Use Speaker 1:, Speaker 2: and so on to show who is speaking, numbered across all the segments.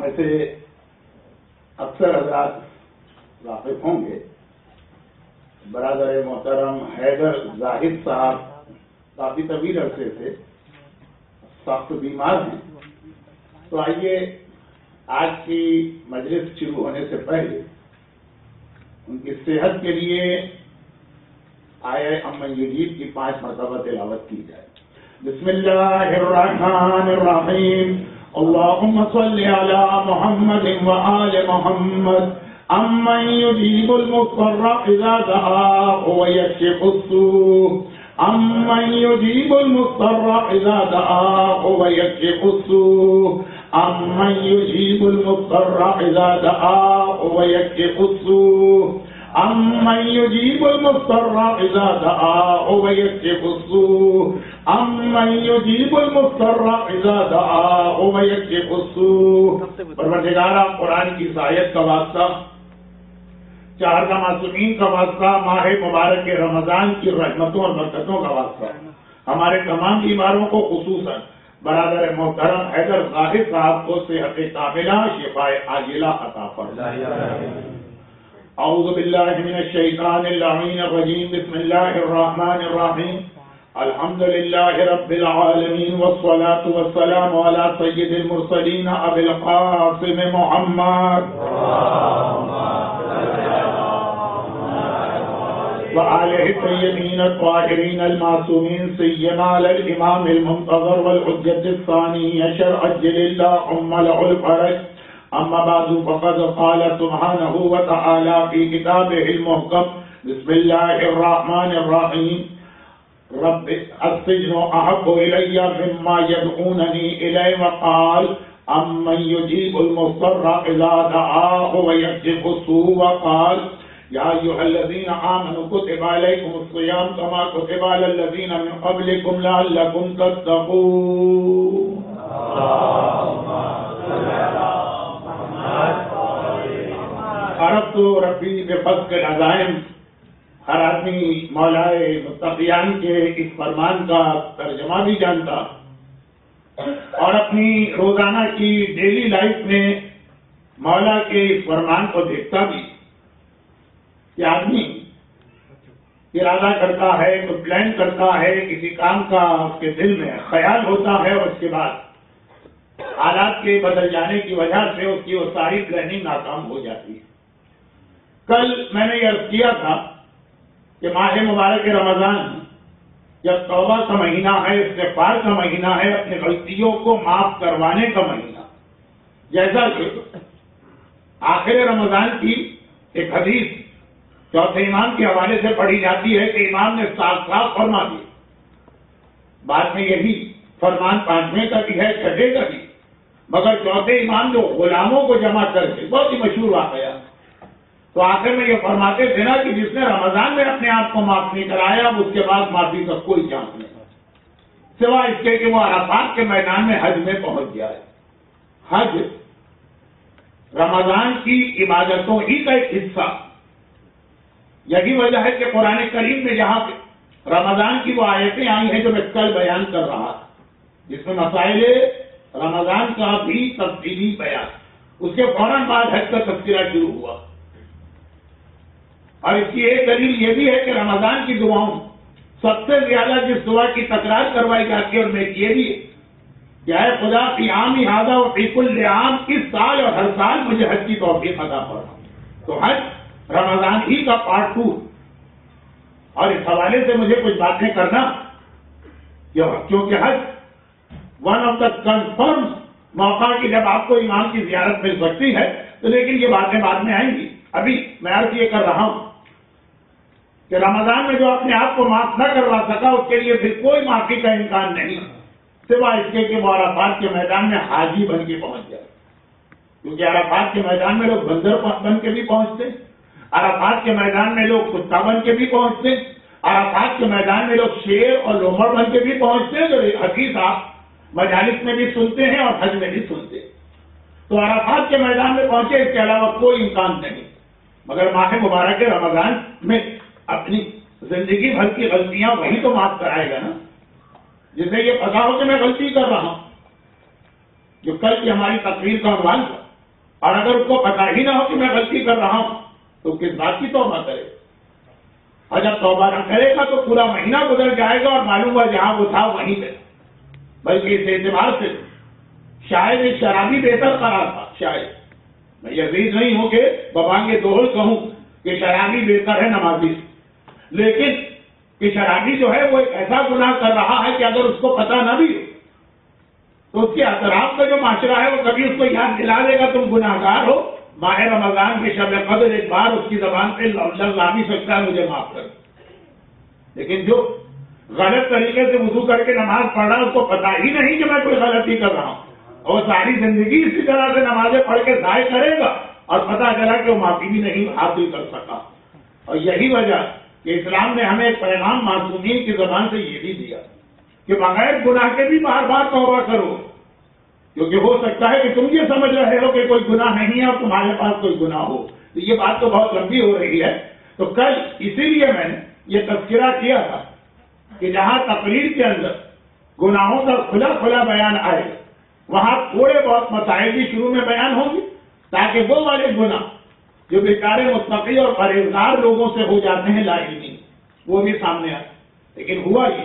Speaker 1: ویسے اکثر حضرات واقف ہوں گے، برادر محترم حیدر زاہد صاحب کافی طویل عرصے سے سخت بیمار ہیں، تو آئیے آج کی مجلس شروع ہونے سے پہلے ان کی صحت کے لیے آیہ امن یجیب کی 5 مرتبہ تلاوت کی جائے۔ بسم اللہ الرحمن الرحیم، اللہم صل علی محمد وآل محمد، امن یجیب المضطر اذا دعاہ ویکشف السوء، امن یجیب المضطر اذا دعاہ ویکشف السوء، امن یجیب المضطر اذا دعاہ ویکشف السوء، امن یجیب المضطر اذا دعاہ ویکشف السوء، امن یجیب المضطر اذا دعاہ ویکشف السوء۔ پروردگارا، قرآن کی آیت کا واسطہ، 4 معصومین کا واسطہ، ماہ مبارک رمضان کی رحمتوں اور برکتوں کا واسطہ، ہمارے تمام بیماروں کو خصوصاً برادر محترم حیدر زاہد صاحب کو صحت کاملہ، شفاء عاجلہ عطا فرمائے۔ اعوذ باللہ من الشیطان اللعین الرجیم، بسم اللہ الرحمن الرحیم، الحمد للہ رب العالمین، والصلاة والسلام علی سید المرسلین ابی القاسم محمد وآلہ الطیبین الطاہرین المعصومین، سیما علی الامام المنتظر والحجة الثانی عشر عجل اللہم له الفرج۔ اما بعد، فقد قال سبحانہ وتعالی فی کتابہ المحکم، بسم اللہ الرحمن الرحیم، رب السجن احب الی مما يدعوننی الی، وقال امن یجیب المضطر اذا دعاہ ویکشف السوء، وقال یا ایھا الذین آمنوا کتب علیکم الصیام کما کتب علی الذین من قبلکم لعلکم تتقون۔ عرفت ربی بفضل العزائم، ہر آدمی مولائے متقیان کے اس فرمان کا ترجمہ بھی جانتا اور اپنی روزانہ کی ڈیلی لائف میں مولا کے اس فرمان کو دیکھتا بھی کہ آدمی ارادہ کرتا ہے، کوئی پلان کرتا ہے کسی کام کا، اس کے دل میں خیال ہوتا ہے اور اس کے بعد حالات کے بدل جانے کی وجہ سے اس کی وہ ساری پلاننگ ناکام ہو جاتی ہے۔ کل میں نے یہ عرض کیا تھا کہ ماہ مبارک رمضان جب توبہ کا مہینہ ہے، استغفار کا مہینہ ہے، اپنی غلطیوں کو معاف کروانے کا مہینہ، جیسا کہ آخر رمضان کی ایک حدیث چوتھے امام کے حوالے سے پڑھی جاتی ہے کہ امام نے صاف صاف فرما دیا، بعد میں یہی فرمان 5ویں کا بھی ہے، 6 کا بھی، مگر چوتھے امام جو غلاموں کو جمع کر کے، بہت ہی مشہور واقعہ، تو آخر میں یہ فرماتے تھے نا کہ جس نے رمضان میں اپنے آپ کو معاف نہیں کرایا، اب اس کے بعد معافی کا کوئی چانس نہیں، سوائے اس کے کہ وہ عرفات کے میدان میں حج میں پہنچ گیا ہے۔ حج رمضان کی عبادتوں ہی کا ایک حصہ، یہی وجہ ہے کہ قرآن کریم میں جہاں رمضان کی وہ آیتیں آئی ہیں جو میں کل بیان کر رہا تھا، جس میں مسائل رمضان کا بھی تفصیلی بیان، اس کے فوراً بعد حج کا تذکرہ شروع ہوا، اور اس کی ایک دلیل یہ بھی ہے کہ رمضان کی دعاؤں سب سے زیادہ جس دعا کی تکرار کروائی جاتی ہے، اور میں یہ بھی ہے کہ اے خدا فی عامی ھذا و فی کل عام، اس سال اور ہر سال مجھے حج کی توفیق عطا فرما۔ تو حج رمضان ہی کا پارٹ 2، اور اس حوالے سے مجھے کچھ باتیں کرنا، کیونکہ حج ون آف دا کنفرم موقع کہ جب آپ کو امام کی زیارت مل سکتی ہے، تو لیکن یہ باتیں بعد میں آئیں گی۔ ابھی میں عرض یہ کر رہا ہوں کہ رمضان میں جو اپنے آپ کو معاف نہ کروا سکا، اس کے لیے پھر کوئی معافی کا امکان نہیں، سوائے اس کے کہ وہ عرفات کے میدان میں حاجی بن کے پہنچ جائے، کیونکہ عرفات کے میدان میں لوگ بندر بن کے بھی پہنچتے، عرفات کے میدان میں لوگ کتا بن کے بھی پہنچتے، عرفات کے میدان میں لوگ شیر اور لومڑ بن کے بھی پہنچتے، جو حدیث آپ مجالس میں بھی سنتے ہیں اور حج میں بھی سنتے ہیں۔ تو عرفات کے میدان میں پہنچے، اس کے علاوہ کوئی امکان نہیں، مگر ماہ مبارک رمضان میں اپنی زندگی بھر کی غلطیاں وہی تو معاف کرائے گا نا، جسے یہ پتا ہو کہ میں غلطی کر رہا ہوں۔ جو کل کی ہماری تقریر کا عنوان تھا اور اگر اس کو پتا ہی نہ ہو کہ میں غلطی کر رہا ہوں تو کس بات کی توبہ کرے؟ اور جب توبہ نہ کرے گا تو پورا مہینہ گزر جائے گا اور معلوم ہوا جہاں وہ تھا وہیں پہ. بلکہ اس اعتبار سے شاید ایک شرابی بہتر قرار تھا. شاید میں یقین نہیں ہوں کہ ببانگ دوہل کہوں کہ شرابی بہتر ہے نمازی سے، لیکن کہ شرابی جو ہے وہ ایک ایسا گناہ کر رہا ہے کہ اگر اس کو پتا نہ بھی ہو تو اس کے اطراف کا جو معاشرہ ہے وہ کبھی اس کو یاد دلا دے گا تم گناہ گار ہو. ماہ رمضان کے شب قدر ایک بار اس کی زبان پہ لفظ آ بھی سکتا ہے مجھے معاف کر. لیکن جو غلط طریقے سے وضو کر کے نماز پڑھ رہا ہے اس کو پتا ہی نہیں کہ میں کوئی غلطی کر رہا ہوں، اور ساری زندگی اسی طرح سے نمازیں پڑھ کے ضائع کرے گا اور پتا چلا کہ وہ معافی بھی نہیں حاصل کر سکا. اور یہی وجہ کہ اسلام نے ہمیں ایک پیغام معصومین کی زبان سے یہ بھی دیا کہ بغیر گناہ کے بھی بار بار توبہ کرو، کیونکہ ہو سکتا ہے کہ تم یہ سمجھ رہے ہو کہ کوئی گناہ نہیں ہے اور تمہارے پاس کوئی گناہ ہو. تو یہ بات تو بہت لمبی ہو رہی ہے. تو کل اسی لیے میں نے یہ تذکرہ کیا تھا کہ جہاں تقریر کے اندر گناہوں کا کھلا کھلا بیان آئے وہاں تھوڑے بہت مسائل بھی شروع میں بیان ہوں گے تاکہ وہ والے گناہ جو بیچارے متقی اور پرہیزگار لوگوں سے ہو جاتے ہیں لاعلمی وہ بھی سامنے آئے. لیکن ہوا یہ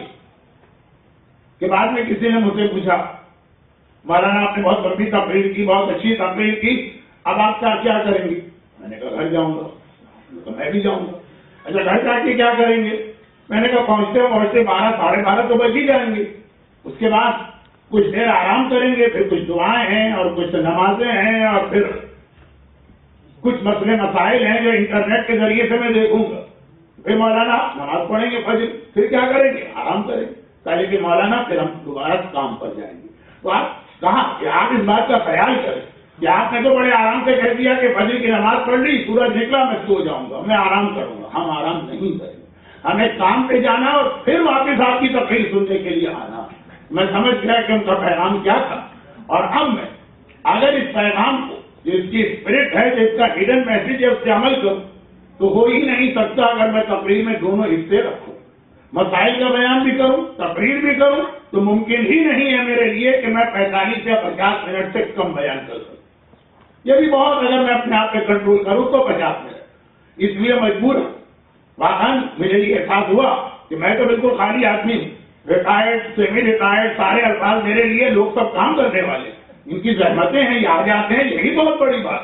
Speaker 1: کہ بعد میں کسی نے مجھ سے پوچھا مولانا آپ نے بہت لمبی تقریر کی، بہت اچھی تقریر کی، اب آپ کیا کریں گے؟ میں نے کہا گھر جاؤں گا. تو میں بھی جاؤں گا. اچھا گھر جا کے کیا کریں گے؟ میں نے کہا پہنچتے 12 ساڑھے 12 تو بج ہی جائیں گے. اس کے بعد کچھ دیر آرام کریں گے، پھر کچھ دعائیں ہیں اور کچھ نمازیں ہیں اور پھر کچھ مسئلے مسائل ہیں جو انٹرنیٹ کے ذریعے سے میں دیکھوں گا. پھر مولانا نماز پڑھیں گے فجر، پھر کیا کریں گے؟ آرام کریں گے. پہلے کہ مولانا پھر ہم دوبارہ کام پر جائیں گے. تو آپ کہاں کہ آپ اس بات کا خیال کریں کہ آپ نے تو بڑے آرام سے کہہ دیا کہ فجر کی نماز پڑھ لی، سورج نکلا میں سو جاؤں گا، میں آرام کروں گا. ہم آرام نہیں کریں گے. ہمیں کام پہ جانا اور پھر واپس آپ کی تقریر سننے کے لیے آنا. میں سمجھ گیا کہ ان کا پیغام کیا تھا، اور اب میں اگر اس پیغام کو جس کی اسپرٹ ہے، جس کا ہڈن میسج ہے، اس سے عمل کروں تو ہو ہی نہیں سکتا اگر میں تقریر میں دونوں حصے رکھوں، مسائل کا بیان بھی کروں، تقریر بھی کروں. تو ممکن ہی نہیں ہے میرے لیے کہ میں 45 یا 50 منٹ سے کم بیان کر سکوں. یہ بھی بہت، اگر میں اپنے آپ پہ کنٹرول کروں تو 50 منٹ. اس لیے مجبور ہوں. واقعاً مجھے یہ احساس ہوا کہ میں تو بالکل خالی آدمی ہوں. ریٹائرڈ، سیمی ریٹائرڈ، سارے الفاظ میرے لیے، لوگ سب کام کرنے والے، ان کی زحمتیں ہیں، یہ آ جاتے ہیں، یہی بہت بڑی بات.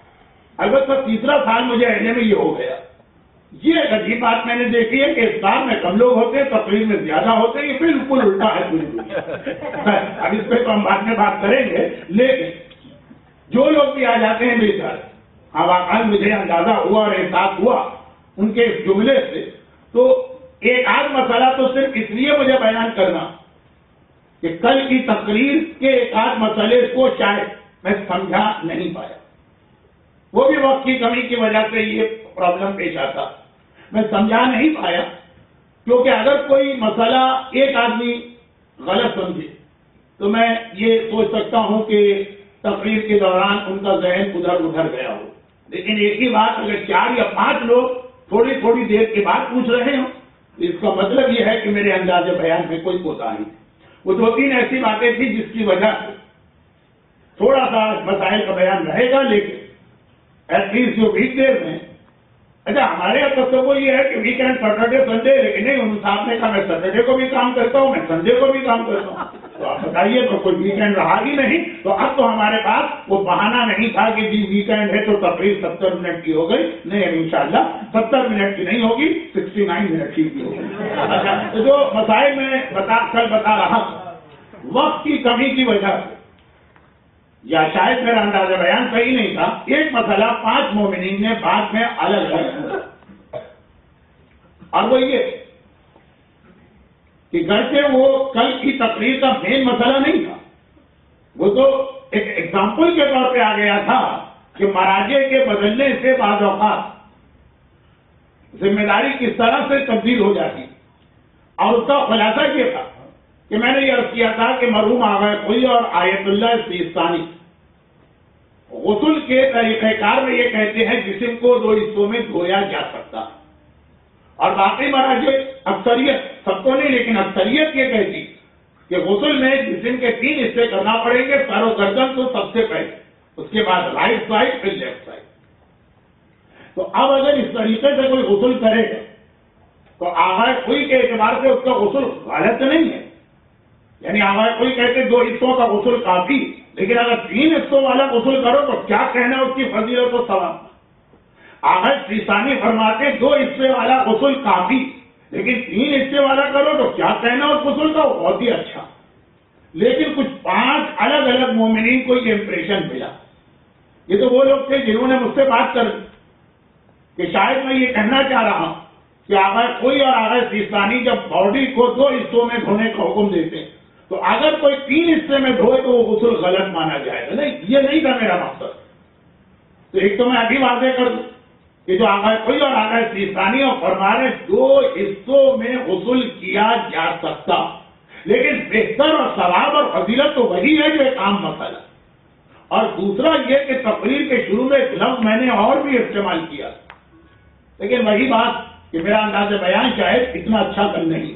Speaker 1: البتہ تیسرا سال مجھے رہنے میں یہ ہو گیا. یہ ایک عجیب بات میں نے دیکھی ہے کہ افطار میں کم لوگ ہوتے ہیں، تقریر میں زیادہ ہوتے ہیں. یہ بالکل الٹا ہے پوری دنیا. اب اس پہ تو ہم بعد میں بات کریں گے، لیکن جو لوگ بھی آ جاتے ہیں میرے ساتھ، ہاں واقعی مجھے اندازہ ہوا اور احساس ہوا ان کے اس جملے سے. تو ایک آدھ مسئلہ تو صرف اس لیے مجھے بیان کرنا کہ کل کی تقریر کے ایک آدھ مسئلے کو شاید میں سمجھا نہیں پایا. وہ بھی وقت کی کمی کی وجہ سے یہ پرابلم پیش آتا. میں سمجھا نہیں پایا کیونکہ اگر کوئی مسئلہ ایک آدمی غلط سمجھے تو میں یہ سوچ سکتا ہوں کہ تقریر کے دوران ان کا ذہن ادھر گیا ہو. لیکن ایک ہی بات اگر 4 یا 5 لوگ تھوڑی تھوڑی دیر کے بعد پوچھ رہے ہوں تو اس کا مطلب یہ ہے کہ میرے انداز بیان میں کوئی کوتاہی نہیں. وہ 2-3 ایسی باتیں تھیں جس کی وجہ سے تھوڑا سا مسائل کا بیان رہے گا. لیکن ایٹ لیسٹ جو ویک ڈیز ہیں، اچھا ہمارے یہاں تصور یہ ہے کہ ویکینڈ سیٹرڈے سنڈے، لیکن نہیں، ان صاحب نے کہا میں سیٹرڈے کو بھی کام کرتا ہوں، میں سنڈے کو بھی کام کرتا ہوں. تو آپ بتائیے تو کوئی ویکینڈ رہا ہی نہیں. تو اب تو ہمارے پاس وہ بہانہ نہیں تھا کہ جی ویکینڈ ہے تو تقریر 70 منٹ کی ہو گئی. نہیں، اب انشاءاللہ 70 منٹ کی نہیں ہوگی، 69 منٹ کی ہوگی. اچھا، تو جو مسائل میں کل بتا رہا ہوں، وقت کی کمی کی وجہ سے یا شاید میرا اندازہ بیان صحیح نہیں تھا، ایک مسئلہ 5 مومنین نے بعد میں الگ کیا، اور وہ یہ کہ گرچہ وہ کل کی تقریر کا مین مسئلہ نہیں تھا، وہ تو ایک ایگزامپل کے طور پہ آ گیا تھا کہ مراجع کے بدلنے سے بعض اوقات ذمہ داری کس طرح سے تبدیل ہو جاتی. اور اس کا خلاصہ یہ تھا کہ میں نے یہ عرض کیا تھا کہ مرحوم آغا کوئی اور آیت اللہ سیستانی غسل کے طریقہ کار میں یہ کہتے ہیں جسم کو 2 حصوں میں دھویا جا سکتا ہے، اور باقی مراجع اکثریت، سب کو نہیں لیکن اکثریت یہ کہتی کہ غسل میں جسم کے 3 حصے کرنا پڑیں گے. سر و گردن تو سب سے پہلے، اس کے بعد رائٹ سائڈ پھر لیفٹ سائڈ. تو اب اگر اس طریقے سے کوئی غسل کرے گا تو آغاز کوئی کے اعتبار سے اس کا غسل غلط نہیں ہے. یعنی آغاز کوئی کہتے 2 حصوں کا غسل کافی، لیکن اگر 3 حصوں والا غسل کرو تو کیا کہنا اس کی فضیلت و ثواب. آغاز سیستانی فرماتے 2 حصے والا غسل کافی، لیکن 3 حصے والا کرو تو کیا کہنا اس غسل کا، بہت ہی اچھا. لیکن کچھ 5 الگ الگ مومنین کو یہ امپریشن ملا. یہ تو وہ لوگ تھے جنہوں نے مجھ سے بات کر دی کہ شاید میں یہ کہنا چاہ رہا ہوں کہ آغاز کوئی اور آغاز سیستانی جب باڈی کو 2 حصوں میں دھونے کا حکم دیتے ہیں تو اگر کوئی 3 حصے میں دھوئے تو وہ غسل غلط مانا جائے گا. نہیں، یہ نہیں تھا میرا مقصد. تو ایک تو میں ابھی واضح کر دوں کہ جو آغاز کوئی اور آغاز سیستانی اور فرما رہے 2 حصوں میں غسل کیا جا سکتا، لیکن بہتر اور ثواب اور فضیلت تو وہی ہے جو ایک عام مسئلہ. اور دوسرا یہ کہ تقریر کے شروع میں ایک لفظ میں نے اور بھی استعمال کیا، لیکن وہی بات کہ میرا انداز بیان شاید اتنا اچھا کر نہیں.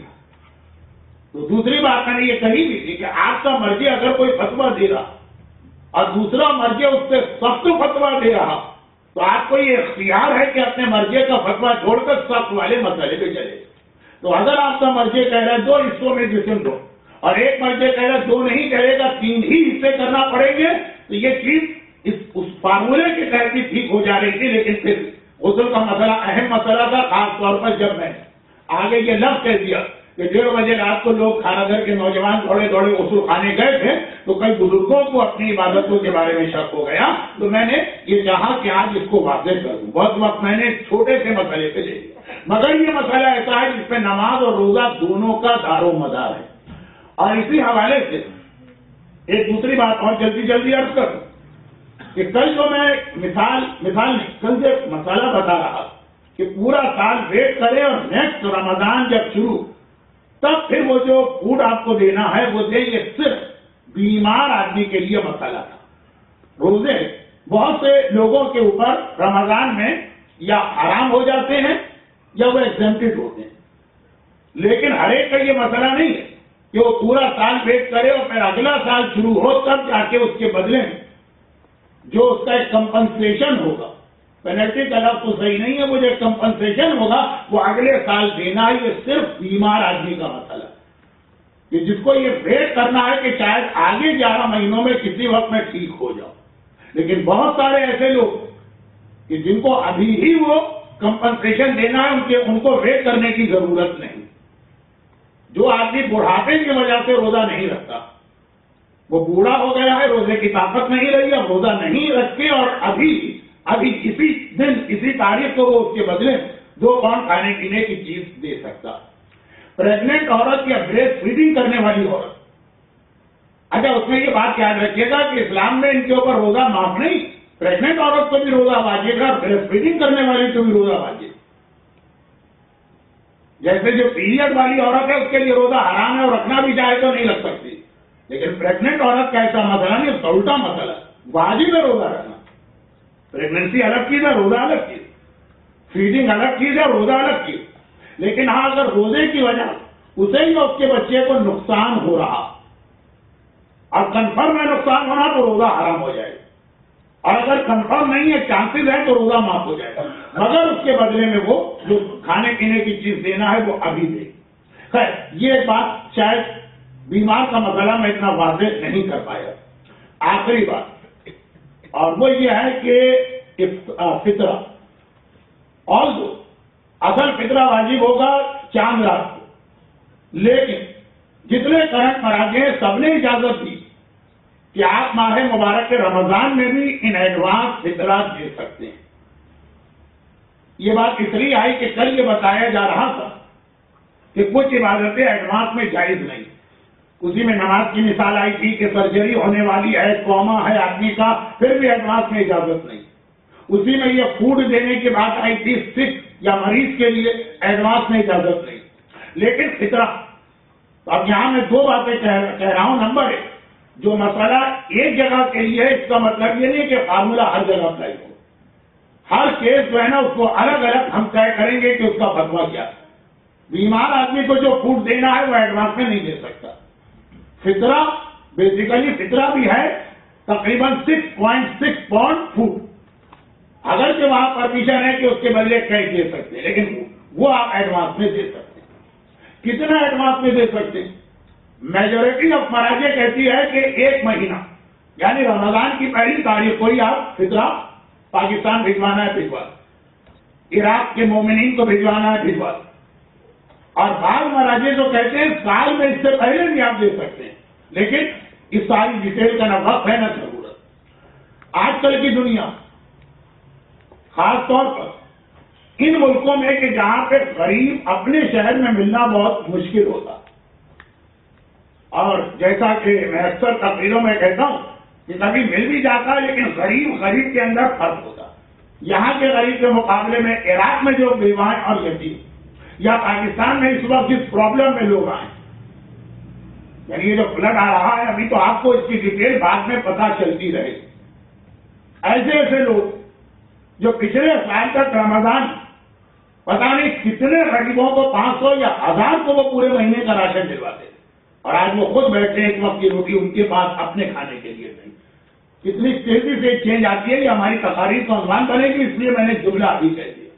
Speaker 1: تو دوسری بات میں نے یہ کہی بھی تھی کہ آپ کا مرجع اگر کوئی فتویٰ دے رہا اور دوسرا مرجع اس سے سخت فتویٰ دے رہا تو آپ کو یہ اختیار ہے کہ اپنے مرجع کا فتویٰ چھوڑ کر سخت والے مسئلے پہ چلے. تو اگر آپ کا مرجع کہہ رہا ہے 2 حصوں میں جسم دو اور ایک مرجع کہہ رہا ہے 2 نہیں کرے گا 3 ہی حصے کرنا پڑیں گے، تو یہ چیز اس فارمولے کے تحت بھی ٹھیک ہو جا رہی تھی. لیکن پھر غسل کا مسئلہ اہم مسئلہ تھا، خاص طور پر جب میں آگے یہ لفظ کہہ دیا کہ 1:30 بجے رات کو لوگ کھانا گھر کے نوجوان تھوڑے تھوڑے غسل خانے گئے تھے تو کئی بزرگوں کو اپنی عبادتوں کے بارے میں شک ہو گیا. تو میں نے یہ چاہا کہ آج اس کو واضح کر دوں. بہت وقت میں نے چھوٹے سے مسئلے پہ لے لیا، مگر یہ مسئلہ ایسا ہے جس پہ نماز اور روزہ دونوں کا دار و مدار ہے. اور اسی حوالے سے ایک دوسری بات اور جلدی عرض کر دوں کہ کل جو میں مثال نہیں، کل جو مسئلہ بتا رہا کہ پورا سال ویٹ کرے اور نیکسٹ رمضان جب شروع تب پھر وہ جو فوڈ آپ کو دینا ہے وہ دیں. یہ صرف بیمار آدمی کے لیے مسئلہ تھا. روزے بہت سے لوگوں کے اوپر رمضان میں یا حرام ہو جاتے ہیں یا وہ ایگزمپٹڈ ہوتے ہیں، لیکن ہر ایک کا یہ مسئلہ نہیں ہے کہ وہ پورا سال ویٹ کرے اور پھر اگلا سال شروع ہو تب جا کے اس کے بدلے میں جو اس کا ایک کمپنسیشن ہوگا. پینلٹی کا لفظ تو صحیح نہیں ہے، وہ جو کمپنسیشن ہوگا وہ اگلے سال دینا ہے. یہ صرف بیمار آدمی کا مسئلہ کہ جس کو یہ ویٹ کرنا ہے کہ شاید آگے 11 مہینوں میں کسی وقت میں ٹھیک ہو جاؤں. لیکن بہت سارے ایسے لوگ کہ جن کو ابھی ہی وہ کمپنسیشن دینا ہے ان کو ویٹ کرنے کی ضرورت نہیں. جو آدمی بڑھاپے کی وجہ سے روزہ نہیں رکھتا، وہ بوڑھا ہو گیا ہے، روزے کی طاقت نہیں رہی، اب روزہ نہیں رکھے اور ابھی اسی دن اسی تاریخ کو وہ اس کے بدلے 2 پاؤنڈ کھانے پینے کی چیز دے سکتا. پریگننٹ عورت یا بریسٹ فیڈنگ کرنے والی عورت، اچھا اس میں یہ بات یاد رکھیے گا کہ اسلام میں ان کے اوپر روزہ معاف نہیں. پریگننٹ عورت کو بھی روزہ واجب ہے اور بریسٹ فیڈنگ کرنے والی کو بھی روزہ واجب. جیسے جو پیریڈ والی عورت ہے اس کے لیے روزہ حرام ہے اور رکھنا بھی چاہے تو نہیں رکھ سکتی، لیکن پریگننٹ عورت کا ایسا مسئلہ نہیں، اس کا الٹا مسئلہ واجب ہے روزہ رکھنا. پریگننسی الگ چیز ہے، روزہ الگ چیز، فیڈنگ الگ چیز ہے، روزہ الگ چیز. لیکن ہاں اگر روزے کی وجہ اسے یا اس کے بچے کو نقصان ہو رہا اور کنفرم ہے نقصان ہونا تو روزہ حرام ہو جائے گا، اور اگر کنفرم نہیں ہے چانسز ہے تو روزہ معاف ہو جائے گا، مگر اس کے بدلے میں وہ جو کھانے پینے کی چیز دینا ہے وہ ابھی دے. خیر یہ بات شاید بیمار کا مسئلہ میں اتنا واضح نہیں کر پایا. آخری بات اور وہ یہ ہے کہ فطرہ، اور جو اصل فطرہ واجب ہوگا چاند رات کو، لیکن جتنے کرنٹ مراجع سب نے اجازت دی کہ آپ ماہ مبارک کے رمضان میں بھی ان ایڈوانس فطرات دے سکتے ہیں. یہ بات اس لیے آئی کہ کل یہ بتایا جا رہا تھا کہ کچھ عبادتیں ایڈوانس میں جائز نہیں. اسی میں نماز کی مثال آئی تھی کہ سرجری ہونے والی ہے، کوما ہے آدمی کا، پھر بھی ایڈوانس میں اجازت نہیں. اسی میں یہ فوڈ دینے کی بات آئی تھی سکھ یا مریض کے لیے، ایڈوانس میں اجازت نہیں. لیکن فطرہ، اب یہاں میں 2 باتیں کہہ رہا ہوں. نمبر 1، جو مسئلہ ایک جگہ کے لیے ہے اس کا مطلب یہ نہیں کہ فارمولہ ہر جگہ اپلائی ہو. ہر کیس جو ہے نا اس کو الگ الگ ہم طے کریں گے کہ اس کا فتویٰ کیا ہے. بیمار آدمی کو جو فوڈ دینا ہے وہ ایڈوانس میں نہیں دے سکتا. فطرہ بیسیکلی فطرہ بھی ہے تقریباً 6.6 پاؤنڈ فوڈ. اگرچہ وہاں پرمیشن ہے کہ اس کے بدلے کیش دے سکتے ہیں، لیکن وہ آپ ایڈوانس میں دے سکتے ہیں. کتنا ایڈوانس میں دے سکتے ہیں؟ میجورٹی آف مراجع کہتی ہے کہ 1 مہینہ، یعنی رمضان کی پہلی تاریخ کو ہی آپ فطرہ پاکستان بھجوانا ہے، بھجوا. عراق کے مومنین کو بھجوانا ہے، بھجوا. اور بعض مراجع جو کہتے ہیں سال میں اس سے پہلے بھی آپ دے سکتے ہیں، لیکن اس ساری ڈیٹیل کا نہ وقت ہے نہ ضرورت. آج کل کی دنیا خاص طور پر ان ملکوں میں کہ جہاں پہ غریب اپنے شہر میں ملنا بہت مشکل ہوتا، اور جیسا کہ میں اکثر تقریروں میں کہتا ہوں کہ کبھی مل بھی جاتا ہے، لیکن غریب کے اندر فرق ہوتا. یہاں کے غریب کے مقابلے میں عراق میں جو بیوائیں اور یتیم، یا پاکستان میں اس وقت جس پرابلم میں لوگ آئے، یعنی یہ جو فلڈ آ رہا ہے ابھی تو آپ کو اس کی ڈیٹیل بعد میں پتہ چلتی رہے. ایسے ایسے لوگ جو پچھلے سال تک رمضان پتہ نہیں کتنے غریبوں کو 500 یا 1000 کو وہ پورے مہینے کا راشن دلواتے تھے، اور آج وہ خود بیٹھے ایک وقت کی روٹی ان کے پاس اپنے کھانے کے لیے نہیں. کتنی تیزی سے چینج آتی ہے، یہ ہماری تقاریر کا عنوان بنے گی، اس لیے میں نے جملہ ابھی کہہ دیا.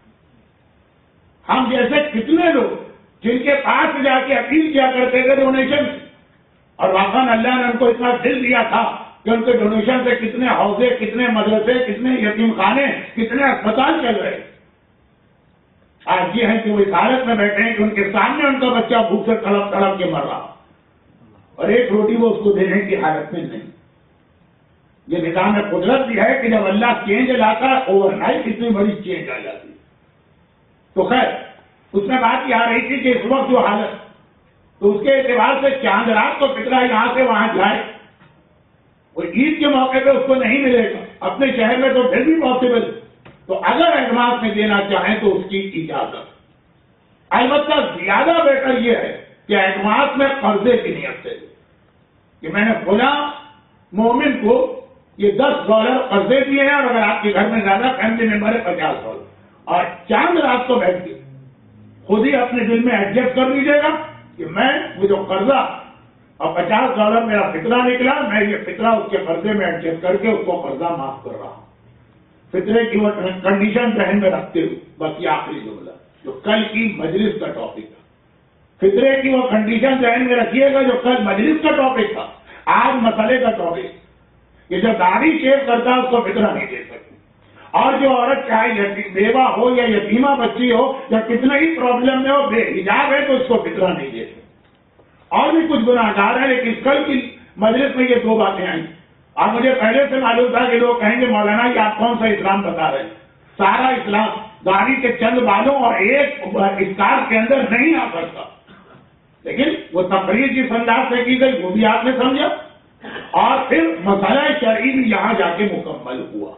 Speaker 1: ہم جیسے کتنے لوگ جن کے پاس جا کے اپیل کیا کرتے تھے ڈونیشن، اور واقعاً اللہ نے ان کو اتنا دل دیا تھا کہ ان کے ڈونیشن سے کتنے حوضے، کتنے مدرسے، کتنے یتیم خانے، کتنے اسپتال چل رہے. آج یہ ہے کہ وہ اس حالت میں بیٹھے ہیں کہ ان کے سامنے ان کا بچہ بھوک سے تڑپ تڑپ کے مر رہا، اور ایک روٹی وہ اس کو دینے کی حالت میں نہیں. یہ نظام قدرت بھی ہے کہ جب اللہ چینج لاتا ہے اوور نائٹ اتنی بڑی چینج آ جاتی ہے. تو خیر اس میں بات یہ آ رہی تھی کہ اس وقت جو حالت، تو اس کے اعتبار سے چاند رات کو فطرہ یہاں سے وہاں جائے، وہ عید کے موقع پہ اس کو نہیں ملے گا، اپنے شہر میں تو پھر بھی پاسبل. تو اگر ایڈوانس میں دینا چاہیں تو اس کی اجازت. البتہ زیادہ بہتر یہ ہے کہ ایڈوانس میں قرضے کی نیت سے کہ میں نے فلاں مومن کو یہ $10 قرضے دیے ہیں، اور اگر آپ کے گھر میں زیادہ فیملی ممبر ہے $50، اور چاند رات کو بیٹھ کے خود ہی اپنے دل میں ایڈجسٹ کر لیجیے گا کہ میں وہ جو قرضہ اور $50 میرا فطرہ نکلا، میں یہ فطرہ اس کے قرضے میں ایڈجسٹ کر کے اس کو قرضہ معاف کر رہا ہوں. فطرے کی وہ کنڈیشن ذہن میں رکھتے ہوئے بس یہ آخری جملہ جو کل کی مجلس کا ٹاپک تھا. فطرے کی وہ کنڈیشن ذہن میں رکھیے گا جو کل مجلس کا ٹاپک تھا. آج مسئلے کا ٹاپک کہ جو داڑھی شیو کرتا ہے اس کو فطرہ نہیں دے سکتی، اور جو عورت چاہے بیوہ ہو یا یتیمہ بچی ہو یا کتنا ہی پرابلم میں ہو، بے حجاب ہے تو اس کو فطرہ نہیں دے سکتی. اور بھی کچھ گناہ گار ہے، لیکن کل کی مجلس میں یہ 2 باتیں آئیں. اور مجھے پہلے سے معلوم تھا کہ لوگ کہیں گے مولانا یہ آپ کون سا اسلام بتا رہے ہیں؟ سارا اسلام داڑھی کے چند بالوں اور ایک اسکارف کے اندر نہیں آ سکتا. لیکن وہ تقریر جس انداز سے کی گئی وہ بھی آپ نے سمجھا، اور پھر مسئلہ شرعی بھی یہاں جا کے مکمل ہوا.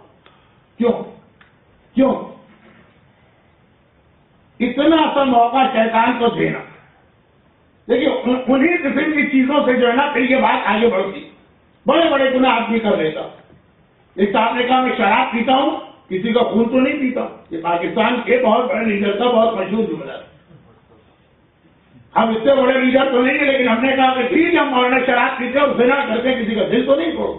Speaker 1: کیوں اتنا سا موقع شیطان کو دینا؟ دیکھیے انہی قسم کی چیزوں سے جو ہے نا پھر یہ بات آگے بڑھتی. بڑے بڑے گناہ آدمی کر لیتا. ایک صاحب نے کہا میں شراب پیتا ہوں، کسی کا خون تو نہیں پیتا. یہ پاکستان کے بہت بڑے لیڈر کا بہت مشہور جملہ ہے. ہم اس سے بڑے لیڈر تو نہیں ہیں، لیکن ہم نے کہا کہ ٹھیک ہے ہم مولانا شراب پیتے اور زنا کرتے، کسی کا دل تو نہیں توڑ.